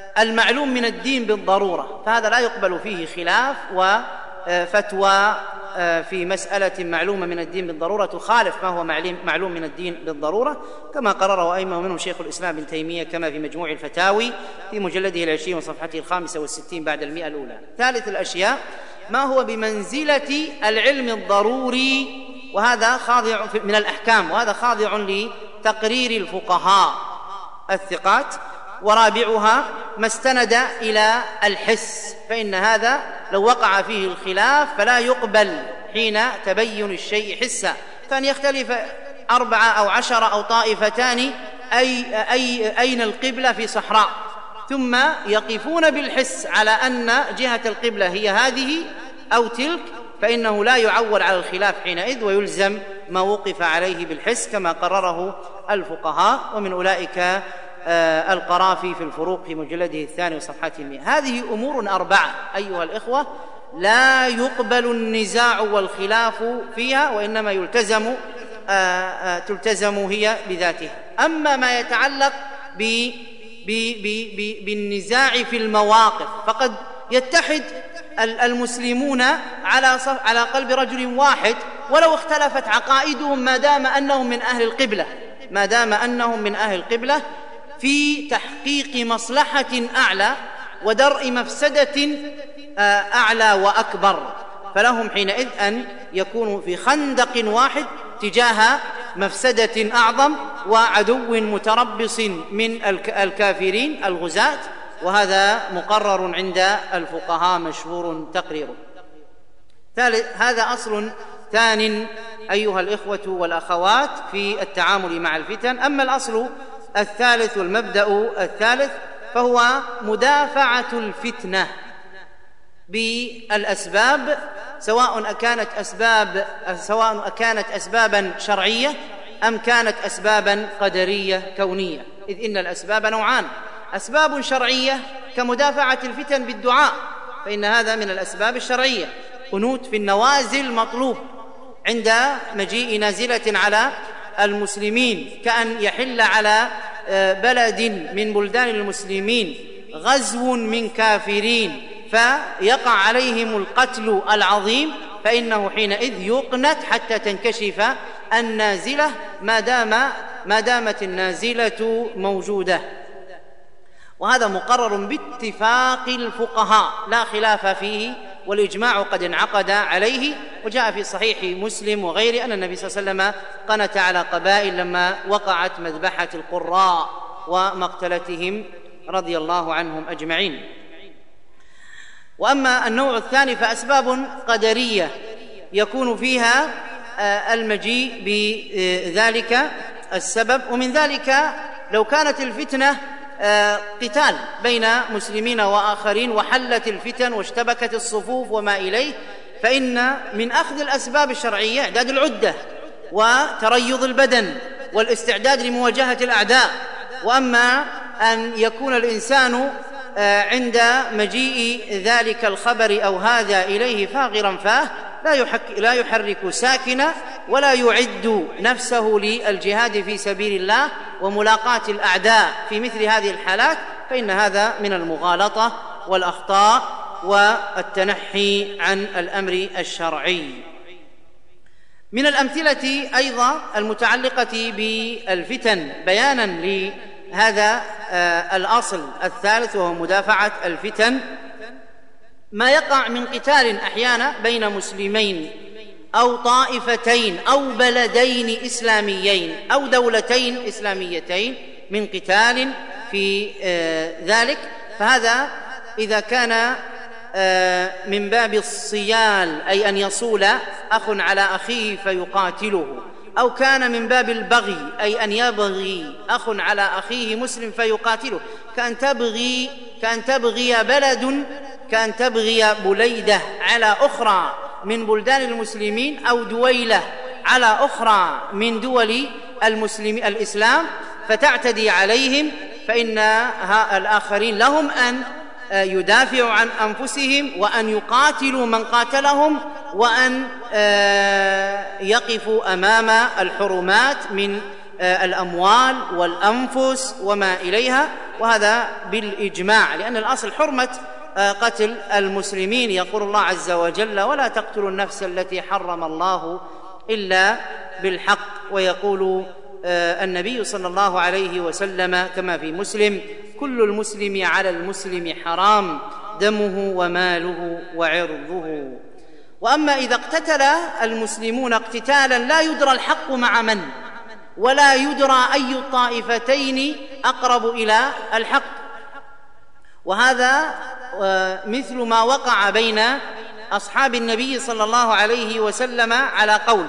المعلوم من الدين بالضرورة، فهذا لا يقبل فيه خلاف وفتوى وفي مسألة معلومة من الدين بالضرورة تخالف ما هو معلوم من الدين بالضرورة، كما قرره أئمة منهم شيخ الإسلام ابن تيمية كما في مجموع الفتاوي في مجلده 20 وصفحته 65 بعد 100 الأولى. ثالث الأشياء ما هو بمنزلة العلم الضروري، وهذا خاضع من الأحكام، وهذا خاضع لتقرير الفقهاء الثقات. ورابعها ما استند إلى الحس، فإن هذا لو وقع فيه الخلاف فلا يقبل حين تبين الشيء حسا، فأن يختلف 4 أو 10 أو طائفتان أين القبلة في صحراء، ثم يقفون بالحس على أن جهة القبلة هي هذه أو تلك، فإنه لا يعول على الخلاف حينئذ، ويلزم ما وقف عليه بالحس كما قرره الفقهاء، ومن أولئك القرافي في الفروق في مجلده 2 وصفحته 100. هذه أمور 4 أيها الإخوة لا يقبل النزاع والخلاف فيها، وإنما تلتزم هي بذاتها. أما ما يتعلق بالنزاع في المواقف فقد يتحد المسلمون على قلب رجل واحد ولو اختلفت عقائدهم ما دام أنهم من أهل القبلة في تحقيق مصلحة أعلى ودرء مفسدة أعلى وأكبر، فلهم حينئذ أن يكونوا في خندق واحد تجاه مفسدة أعظم وعدو متربص من الكافرين الغزاة، وهذا مقرر عند الفقهاء مشهور تقريره. هذا أصل ثان أيها الإخوة والأخوات في التعامل مع الفتن. أما الأصل الثالث والمبدأ الثالث فهو مدافعة الفتنة بالأسباب، سواء كانت أسبابا شرعية أم كانت أسبابا قدرية كونية، إذ إن الأسباب نوعان: أسباب شرعية كمدافعة الفتن بالدعاء، فإن هذا من الأسباب الشرعية، قنوت في النوازل مطلوب عند مجيء نازلة على المسلمين، كأن يحل على بلد من بلدان المسلمين غزو من كافرين فيقع عليهم القتل العظيم، فإنه حينئذ يقنت حتى تنكشف النازلة ما دامت النازلة موجودة، وهذا مقرر باتفاق الفقهاء لا خلاف فيه، والإجماع قد انعقد عليه. وجاء في صحيح مسلم وغيره أن النبي صلى الله عليه وسلم قنت على قبائل لما وقعت مذبحة القراء ومقتلتهم رضي الله عنهم أجمعين. وأما النوع الثاني فأسباب قدرية يكون فيها المجيء بذلك السبب، ومن ذلك لو كانت الفتنة قتال بين مسلمين وآخرين وحلت الفتن واشتبكت الصفوف وما إليه، فإن من أخذ الأسباب الشرعية إعداد العدة وتريض البدن والاستعداد لمواجهة الأعداء. وأما أن يكون الإنسان عند مجيء ذلك الخبر أو هذا إليه فاغرا فاه لا يحرك ساكنا ولا يعد نفسه للجهاد في سبيل الله وملاقاة الأعداء في مثل هذه الحالات، فإن هذا من المغالطة والأخطاء والتنحي عن الأمر الشرعي. من الأمثلة أيضا المتعلقة بالفتن بيانا لهذا الأصل الثالث وهو مدافعة الفتن، ما يقع من قتال أحيانا بين مسلمين أو طائفتين أو بلدين إسلاميين أو دولتين إسلاميتين من قتال في ذلك، فهذا إذا كان من باب الصيال أي أن يصول أخ على أخيه فيقاتله، أو كان من باب البغي أي أن يبغي أخ على أخيه مسلم فيقاتله، كأن تبغي بليدة على أخرى من بلدان المسلمين أو دويلة على أخرى من دول الإسلام فتعتدي عليهم، فإن الآخرين لهم أن يدافعوا عن أنفسهم وأن يقاتلوا من قاتلهم وأن يقفوا أمام الحرمات من الأموال والأنفس وما إليها، وهذا بالإجماع، لأن الأصل حرمة قتل المسلمين. يقول الله عز وجل: ولا تقتلوا النفس التي حرم الله إلا بالحق. ويقول النبي صلى الله عليه وسلم كما في مسلم: كل المسلم على المسلم حرام، دمه وماله وعرضه. وأما إذا اقتتل المسلمون اقتتالا لا يدرى الحق مع من، ولا يدرى أي الطائفتين أقرب إلى الحق، وهذا مثل ما وقع بين أصحاب النبي صلى الله عليه وسلم على قول،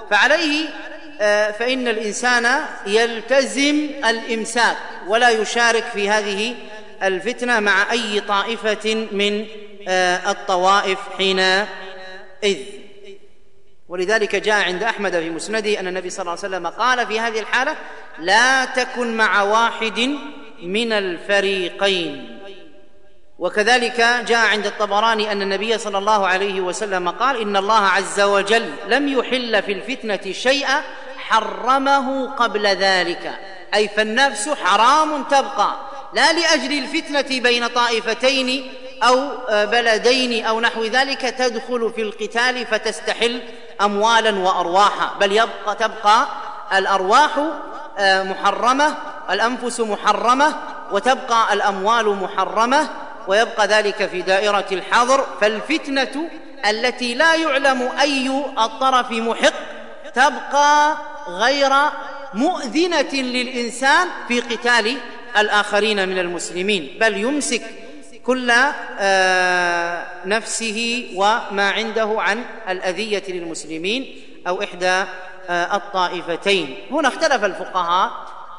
فإن الإنسان يلتزم الإمساك ولا يشارك في هذه الفتنة مع أي طائفة من الطوائف حينئذ. ولذلك جاء عند أحمد في مسنده أن النبي صلى الله عليه وسلم قال في هذه الحالة: لا تكن مع واحد من الفريقين. وكذلك جاء عند الطبراني أن النبي صلى الله عليه وسلم قال: إن الله عز وجل لم يحل في الفتنة شيئا حرمه قبل ذلك، أي فالنفس حرام تبقى، لا لأجل الفتنة بين طائفتين أو بلدين أو نحو ذلك تدخل في القتال فتستحل أموالا وأرواحا، بل تبقى الأرواح محرمة، الأنفس محرمة، وتبقى الأموال محرمة، ويبقى ذلك في دائرة الحظر. فالفتنة التي لا يعلم أي الطرف محق تبقى غير مؤذنة للإنسان في قتال الآخرين من المسلمين، بل يمسك كل نفسه وما عنده عن الأذية للمسلمين أو إحدى الطائفتين. هنا اختلف الفقهاء: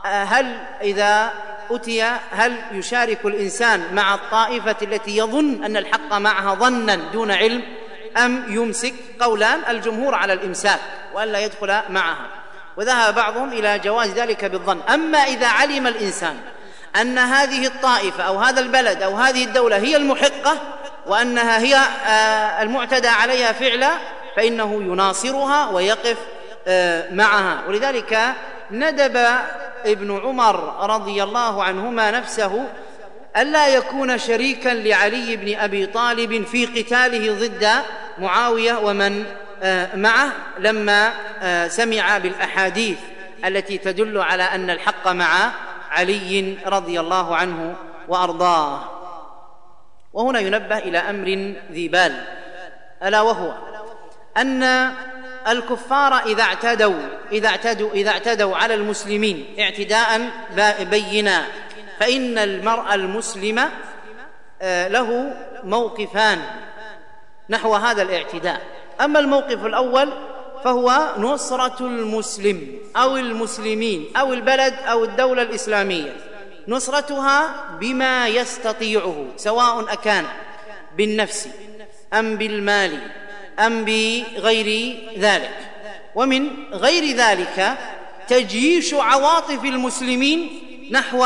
هل يشارك الإنسان مع الطائفة التي يظن أن الحق معها ظنا دون علم، أم يمسك؟ قولان: الجمهور على الإمساك وألا يدخل معها، وذهب بعضهم إلى جواز ذلك بالظن. أما إذا علم الإنسان أن هذه الطائفة أو هذا البلد أو هذه الدولة هي المحقة وأنها هي المعتدى عليها فعلا، فإنه يناصرها ويقف معها. ولذلك ندب ابن عمر رضي الله عنهما نفسه ألا يكون شريكا لعلي بن أبي طالب في قتاله ضد معاوية ومن معه، لما سمع بالأحاديث التي تدل على أن الحق مع علي رضي الله عنه وأرضاه. وهنا ينبه إلى أمر ذي بال، ألا وهو أن الكفار إذا اعتدوا على المسلمين اعتداء بينا، فإن المرء المسلم له موقفان نحو هذا الاعتداء. أما الموقف الأول فهو نصرة المسلم أو المسلمين أو البلد أو الدولة الإسلامية، نصرتها بما يستطيعه، سواء أكان بالنفس أم بالمال أم بغير ذلك. ومن غير ذلك تجيش عواطف المسلمين نحو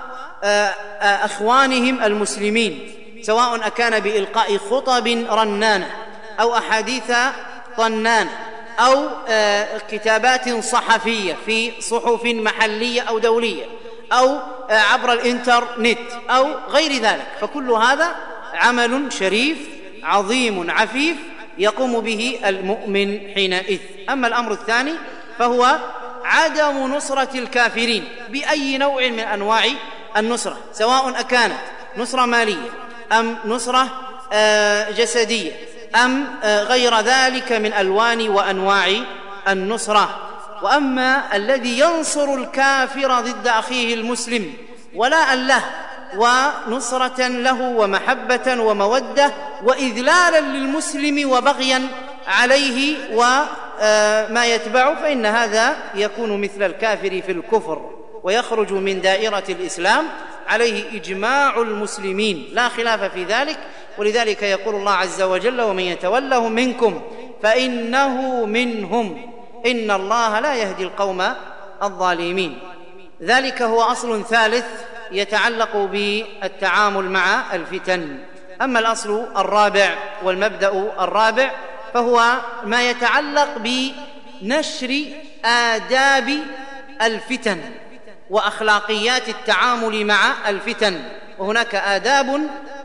أخوانهم المسلمين، سواء أكان بإلقاء خطب رنانة أو أحاديث طنانة أو كتابات صحفية في صحف محلية أو دولية أو عبر الإنترنت أو غير ذلك. فكل هذا عمل شريف عظيم عفيف يقوم به المؤمن حينئذ. أما الأمر الثاني فهو عدم نصرة الكافرين بأي نوع من أنواع النصرة، سواء أكانت نصرة مالية أم نصرة جسدية أم غير ذلك من ألوان وأنواع النصرة. وأما الذي ينصر الكافر ضد أخيه المسلم ولاء له ونصرة له ومحبة ومودة وإذلالا للمسلم وبغيا عليه وما يتبعه، فإن هذا يكون مثل الكافر في الكفر ويخرج من دائرة الإسلام، عليه إجماع المسلمين لا خلاف في ذلك. ولذلك يقول الله عز وجل: ومن يتولهم منكم فإنه منهم إن الله لا يهدي القوم الظالمين. ذلك هو أصل ثالث يتعلق بالتعامل مع الفتن. أما الأصل الرابع والمبدأ الرابع فهو ما يتعلق بنشر آداب الفتن وأخلاقيات التعامل مع الفتن. وهناك آداب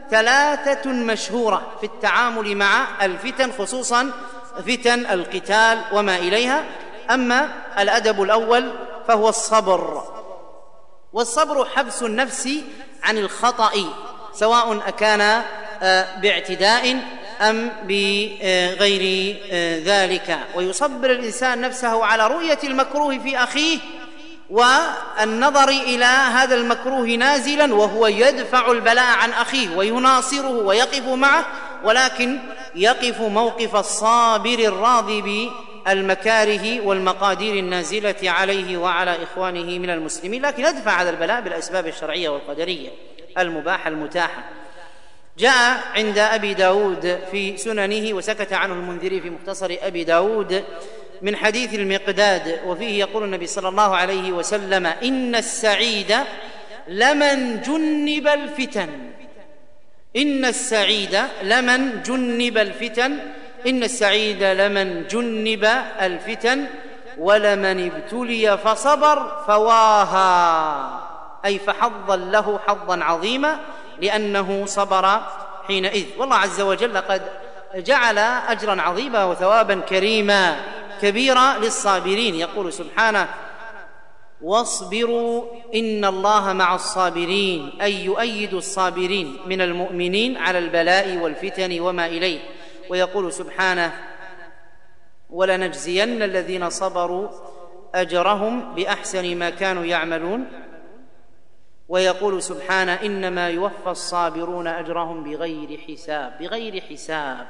ثلاثة مشهورة في التعامل مع الفتن، خصوصا فتن القتال وما إليها. أما الأدب الأول فهو الصبر، والصبر حبس النفس عن الخطأ سواء أكان باعتداء أم بغير ذلك، ويصبر الإنسان نفسه على رؤية المكروه في أخيه والنظر إلى هذا المكروه نازلا وهو يدفع البلاء عن أخيه ويناصره ويقف معه، ولكن يقف موقف الصابر الراضي بالمكاره والمقادير النازلة عليه وعلى إخوانه من المسلمين، لكن يدفع هذا البلاء بالأسباب الشرعية والقدرية المباحة المتاحة. جاء عند أبي داود في سننه، وسكت عنه المنذري في مختصر أبي داود، من حديث المقداد، وفيه يقول النبي صلى الله عليه وسلم: إن السعيد لمن جنب الفتن، إن السعيد لمن جنب الفتن، إن السعيد لمن جنب الفتن ولمن ابتلي فصبر فواها، أي فحظا له حظا عظيما لأنه صبر حينئذ. والله عز وجل قد جعل أجرا عظيما وثوابا كريما كبيرا للصابرين، يقول سبحانه: واصبروا إن الله مع الصابرين، أي يؤيد الصابرين من المؤمنين على البلاء والفتن وما إليه. ويقول سبحانه: ولنجزين الذين صبروا أجرهم بأحسن ما كانوا يعملون. ويقول سبحانه: إنما يوفى الصابرون أجرهم بغير حساب، بغير حساب.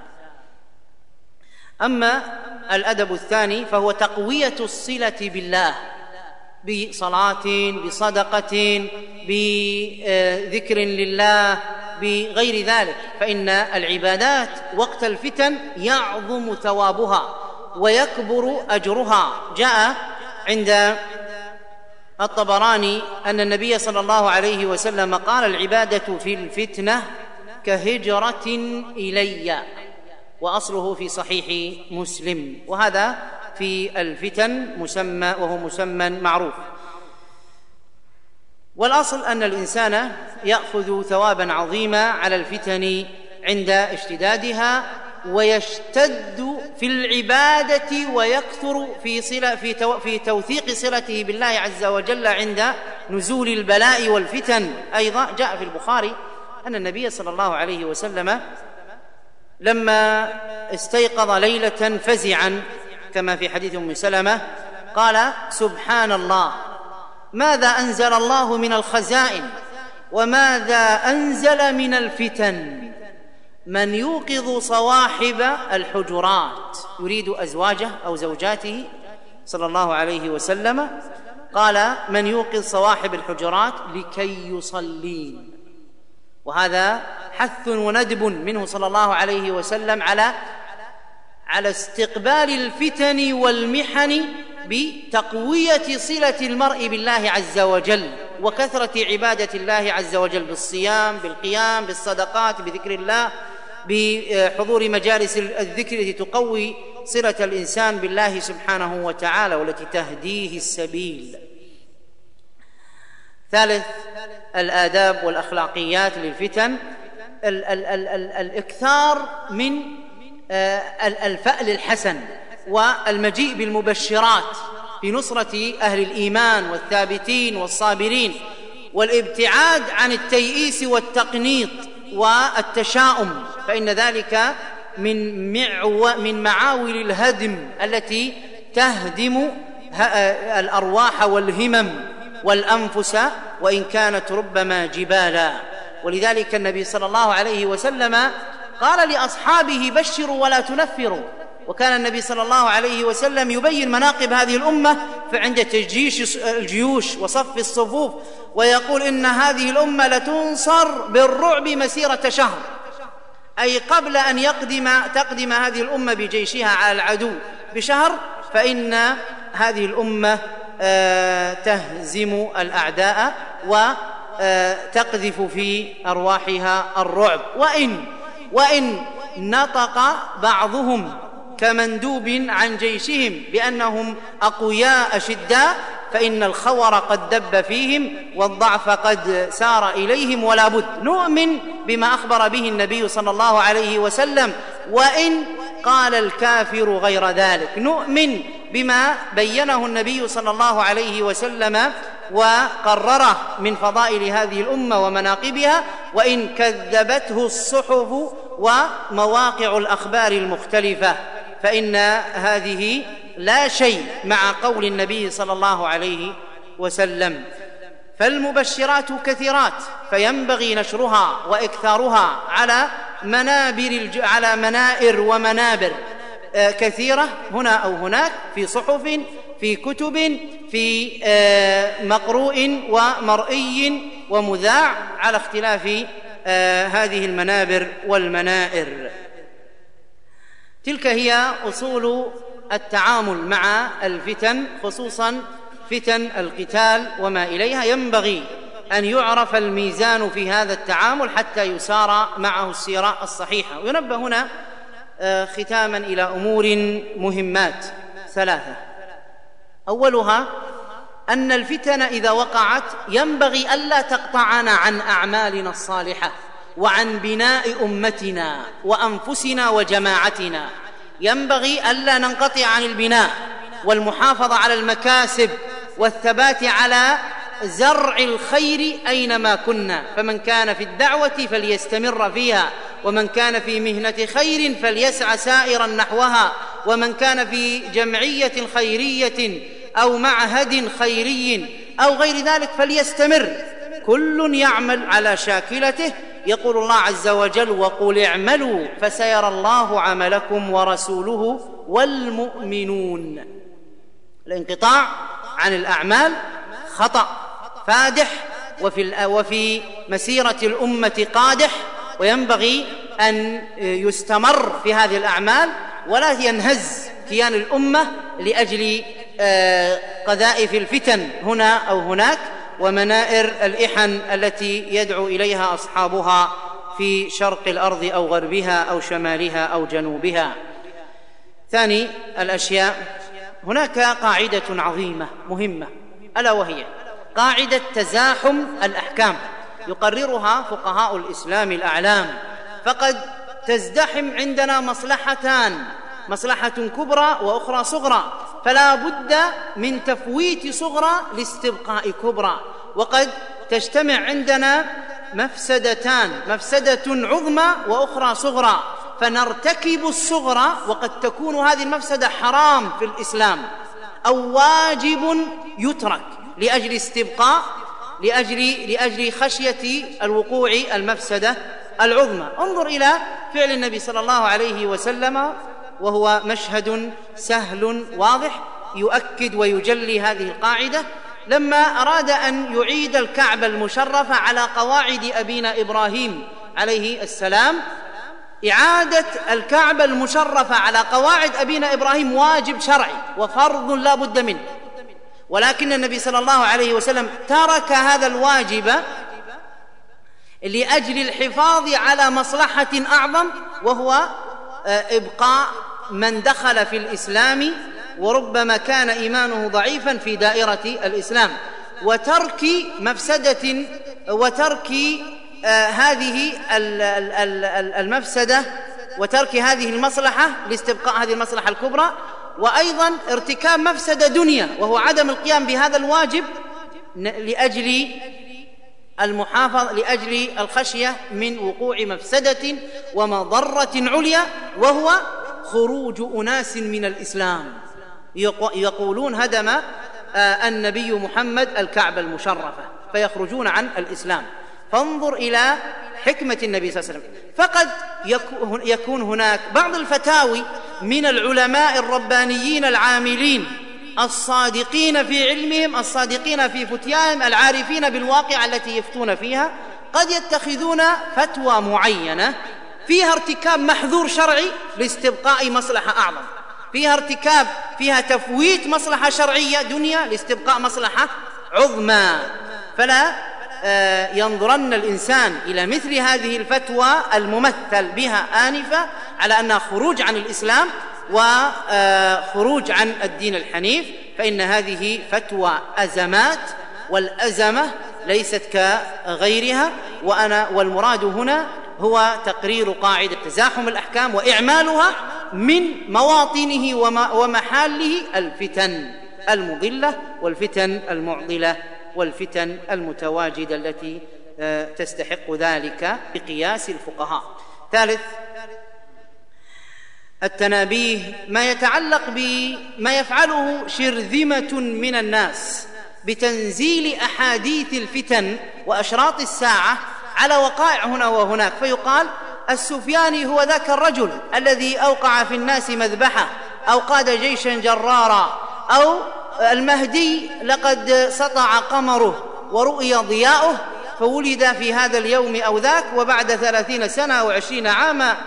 أما الأدب الثاني فهو تقوية الصلة بالله بصلاة، بصدقة، بذكر لله، بغير ذلك، فإن العبادات وقت الفتن يعظم ثوابها ويكبر أجرها. جاء عند الطبراني أن النبي صلى الله عليه وسلم قال: العبادة في الفتنة كهجرة إلي، وأصله في صحيح مسلم، وهذا في الفتن مسمى، وهو مسمى معروف. والأصل أن الإنسان يأخذ ثوابا عظيما على الفتن عند اشتدادها، ويشتد في العبادة ويكثر في توثيق صلته بالله عز وجل عند نزول البلاء والفتن. أيضا جاء في البخاري أن النبي صلى الله عليه وسلم لما استيقظ ليلة فزعا كما في حديث أم سلمة قال: سبحان الله، ماذا أنزل الله من الخزائن وماذا أنزل من الفتن، من يوقظ صواحب الحجرات، يريد أزواجه أو زوجاته صلى الله عليه وسلم، قال: من يوقظ صواحب الحجرات لكي يصلين. وهذا حث وندب منه صلى الله عليه وسلم على استقبال الفتن والمحن بتقوية صلة المرء بالله عز وجل، وكثرة عبادة الله عز وجل بالصيام، بالقيام، بالصدقات، بذكر الله، بحضور مجالس الذكر التي تقوي صلة الإنسان بالله سبحانه وتعالى والتي تهديه السبيل. ثالث الآداب والأخلاقيات للفتن الإكثار من الفأل الحسن والمجيء بالمبشرات في نصرة أهل الإيمان والثابتين والصابرين، والابتعاد عن التيئيس والتقنيط والتشاؤم، فإن ذلك من معاول الهدم التي تهدم الأرواح والهمم والأنفس وإن كانت ربما جبالا. ولذلك النبي صلى الله عليه وسلم قال لأصحابه: بشروا ولا تنفروا. وكان النبي صلى الله عليه وسلم يبين مناقب هذه الأمة عند تجيش الجيوش وصف الصفوف، ويقول: إن هذه الأمة لتنصر بالرعب مسيرة شهر، أي قبل أن تقدم هذه الأمة بجيشها على العدو بشهر، فإن هذه الأمة تهزم الأعداء وتقذف في أرواحها الرعب. وإن نطق بعضهم كمندوب عن جيشهم بأنهم أقوياء أشداء، فإن الخور قد دب فيهم والضعف قد سار إليهم ولا بد. نؤمن بما أخبر به النبي صلى الله عليه وسلم وإن قال الكافر غير ذلك، نؤمن بما بينه النبي صلى الله عليه وسلم وقرره من فضائل هذه الأمة ومناقبها، وإن كذبته الصحف ومواقع الأخبار المختلفة، فإن هذه لا شيء مع قول النبي صلى الله عليه وسلم. فالمبشرات كثيرات، فينبغي نشرها وإكثارها على منائر ومنابر كثيرة هنا أو هناك، في صحف، في كتب، في مقروء ومرئي ومذاع، على اختلاف هذه المنابر والمنائر. تلك هي أصول التعامل مع الفتن، خصوصا فتن القتال وما إليها. ينبغي أن يعرف الميزان في هذا التعامل حتى يسار معه السيرة الصحيحة. وينبه هنا ختاما إلى أمور مهمات ثلاثة. أولها أن الفتن إذا وقعت ينبغي ألا تقطعنا عن أعمالنا الصالحة وعن بناء أمتنا وأنفسنا وجماعتنا. ينبغي ألا ننقطع عن البناء والمحافظة على المكاسب والثبات على زرع الخير أينما كنا. فمن كان في الدعوة فليستمر فيها، ومن كان في مهنة خير فليسعى سائرا نحوها، ومن كان في جمعية خيرية أو معهد خيري أو غير ذلك فليستمر، كل يعمل على شاكلته. يقول الله عز وجل: وقل اعملوا فسيرى الله عملكم ورسوله والمؤمنون. الانقطاع عن الأعمال خطأ فادح، وفي مسيرة الأمة قادح، وينبغي أن يستمر في هذه الأعمال ولا ينهز كيان الأمة لأجل قذائف الفتن هنا أو هناك ومنائر الإحن التي يدعو إليها أصحابها في شرق الأرض أو غربها أو شمالها أو جنوبها. ثاني الأشياء، هناك قاعدة عظيمة مهمة، ألا وهي قاعدة تزاحم الأحكام، يقررها فقهاء الإسلام الأعلام. فقد تزدحم عندنا مصلحتان، مصلحة كبرى وأخرى صغرى، فلا بد من تفويت صغرى لاستبقاء كبرى. وقد تجتمع عندنا مفسدتان، مفسدة عظمى وأخرى صغرى، فنرتكب الصغرى وقد تكون هذه المفسدة حرام في الإسلام أو واجب يترك لأجل استبقاء، لأجل خشية الوقوع المفسدة العظمى. انظر إلى فعل النبي صلى الله عليه وسلم، وهو مشهد سهل واضح يؤكد ويجلي هذه القاعدة. لما أراد أن يعيد الكعبة المشرفة على قواعد أبينا إبراهيم عليه السلام، إعادة الكعبة المشرفة على قواعد أبينا إبراهيم واجب شرعي وفرض لا بد منه، ولكن النبي صلى الله عليه وسلم ترك هذا الواجب لأجل الحفاظ على مصلحة أعظم، وهو إبقاء من دخل في الإسلام وربما كان إيمانه ضعيفا في دائرة الإسلام، وترك مفسدة، وترك هذه المفسدة، وترك هذه المصلحة لاستبقاء هذه المصلحة الكبرى، وأيضا ارتكاب مفسدة دنيا وهو عدم القيام بهذا الواجب لأجل المحافظة، لأجل الخشية من وقوع مفسدة ومضرة عليا، وهو خروج أناس من الإسلام يقولون هدم النبي محمد الكعبة المشرفة فيخرجون عن الإسلام. فانظر إلى حكمة النبي صلى الله عليه وسلم. فقد يكون هناك بعض الفتاوي من العلماء الربانيين العاملين الصادقين في علمهم، الصادقين في فتيانهم، العارفين بالواقع التي يفتون فيها، قد يتخذون فتوى معينة فيها ارتكاب محذور شرعي لاستبقاء مصلحة أعظم، فيها تفويت مصلحة شرعية دنيا لاستبقاء مصلحة عظمى. فلا ينظرن الإنسان إلى مثل هذه الفتوى الممثل بها آنفة على أنها خروج عن الإسلام وخروج عن الدين الحنيف، فإن هذه فتوى أزمات، والأزمة ليست كغيرها. والمراد هنا هو تقرير قاعدة تزاحم الأحكام وإعمالها من مواطنه ومحاله الفتن المضلة والفتن المعضلة والفتن المتواجدة التي تستحق ذلك بقياس الفقهاء. ثالث، التنابيه ما يتعلق بما يفعله شرذمة من الناس بتنزيل أحاديث الفتن وأشراط الساعة على وقائع هنا وهناك، فيقال السفياني هو ذاك الرجل الذي أوقع في الناس مذبحة أو قاد جيشا جرارا، أو المهدي لقد سطع قمره ورؤي ضياؤه فولد في هذا اليوم أو ذاك، وبعد 30 سنة أو 20 عاما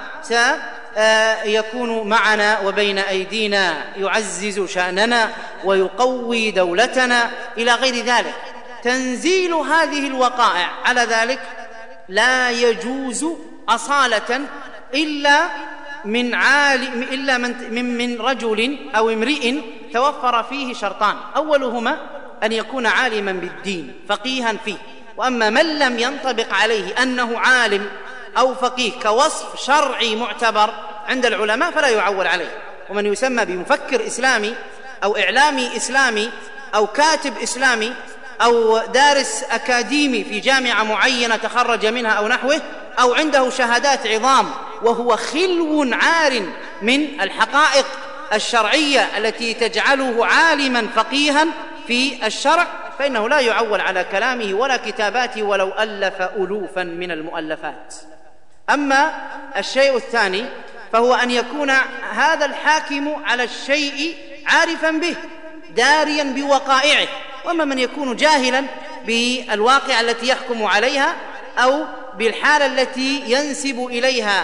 سيكون معنا وبين أيدينا يعزز شأننا ويقوي دولتنا إلى غير ذلك. تنزيل هذه الوقائع على ذلك لا يجوز أصالة إلا من عالم، إلا من رجل أو امرئ توفر فيه شرطان: أولهما أن يكون عالما بالدين فقيها فيه، وأما من لم ينطبق عليه أنه عالم أو فقيه كوصف شرعي معتبر عند العلماء فلا يعول عليه. ومن يسمى بمفكر إسلامي أو إعلامي إسلامي أو كاتب إسلامي أو دارس أكاديمي في جامعة معينة تخرج منها أو نحوه، أو عنده شهادات عظام وهو خلو عار من الحقائق الشرعية التي تجعله عالما فقيها في الشرع، فإنه لا يعول على كلامه ولا كتاباته ولو ألف ألوفا من المؤلفات. أما الشيء الثاني فهو أن يكون هذا الحاكم على الشيء عارفا به داريا بوقائعه. وأما من يكون جاهلا بالواقع التي يحكم عليها أو بالحالة التي ينسب إليها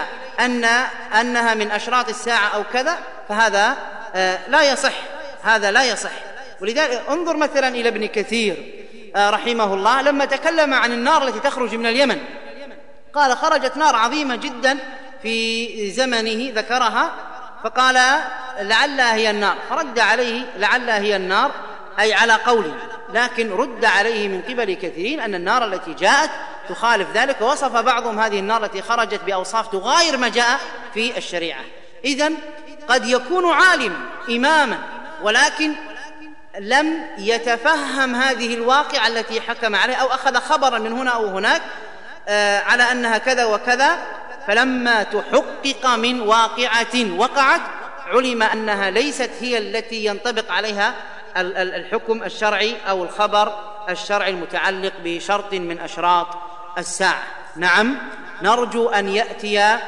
أنها من أشراط الساعة أو كذا، فهذا لا يصح، هذا لا يصح. ولذلك انظر مثلا إلى ابن كثير رحمه الله لما تكلم عن النار التي تخرج من اليمن، قال خرجت نار عظيمة جدا في زمنه ذكرها، فقال لعلها هي النار، فرد عليه لعلها هي النار أي على قوله، لكن رد عليه من قبل كثيرين أن النار التي جاءت تخالف ذلك، ووصف بعضهم هذه النار التي خرجت بأوصاف تغاير ما جاء في الشريعة. إذن قد يكون عالم إماما ولكن لم يتفهم هذه الواقعة التي حكم عليها، أو أخذ خبرا من هنا أو هناك على أنها كذا وكذا، فلما تحقق من واقعة وقعت علم أنها ليست هي التي ينطبق عليها الحكم الشرعي أو الخبر الشرعي المتعلق بشرط من أشراط الساعة. نعم، نرجو أن يأتي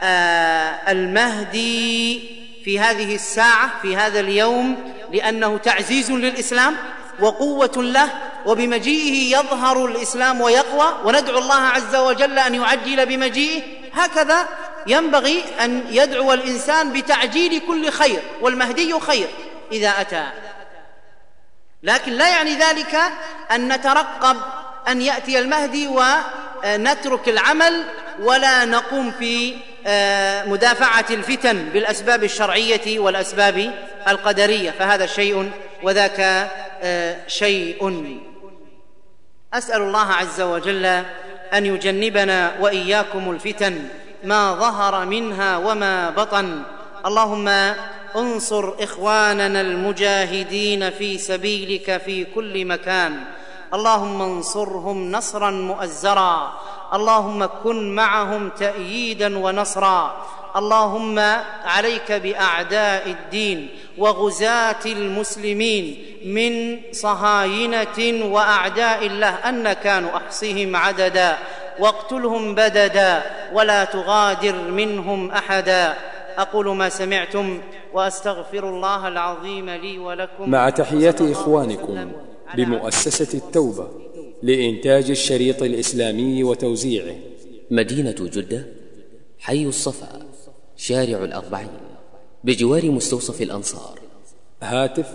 المهدي في هذه الساعة في هذا اليوم، لأنه تعزيز للإسلام وقوة له، وبمجيئه يظهر الإسلام ويقوى، وندعو الله عز وجل أن يعجل بمجيئه. هكذا ينبغي أن يدعو الإنسان بتعجيل كل خير، والمهدي خير إذا أتى، لكن لا يعني ذلك أن نترقب أن يأتي المهدي ونترك العمل ولا نقوم في مدافعة الفتن بالأسباب الشرعية والأسباب القدرية، فهذا شيء وذاك شيء. أسأل الله عز وجل أن يجنبنا وإياكم الفتن ما ظهر منها وما بطن. اللهم انصر إخواننا المجاهدين في سبيلك في كل مكان، اللهم انصرهم نصرا مؤزرا، اللهم كن معهم تأييدا ونصرا. اللهم عليك بأعداء الدين وغزاة المسلمين من صهاينة وأعداء الله أن كانوا أحصهم عددا، واقتلهم بددا ولا تغادر منهم أحدا. أقول ما سمعتم وأستغفر الله العظيم لي ولكم. مع تحيات إخوانكم بمؤسسة التوبة لإنتاج الشريط الإسلامي وتوزيعه، مدينة جدة، حي الصفا، شارع الأربعين، بجوار مستوصف الأنصار. هاتف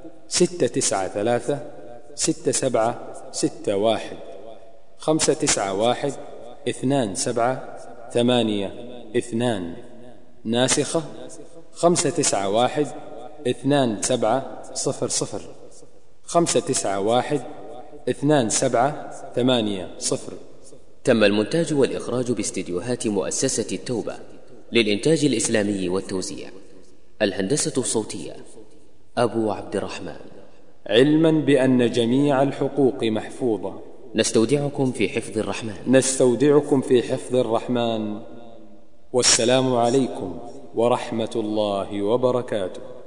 693-6761 591-2782. ناسخة 591-2700 591-2780. تم المونتاج والإخراج باستديوهات مؤسسة التوبة للإنتاج الإسلامي والتوزيع. الهندسة الصوتية أبو عبد الرحمن. علما بأن جميع الحقوق محفوظة. نستودعكم في حفظ الرحمن. والسلام عليكم ورحمة الله وبركاته.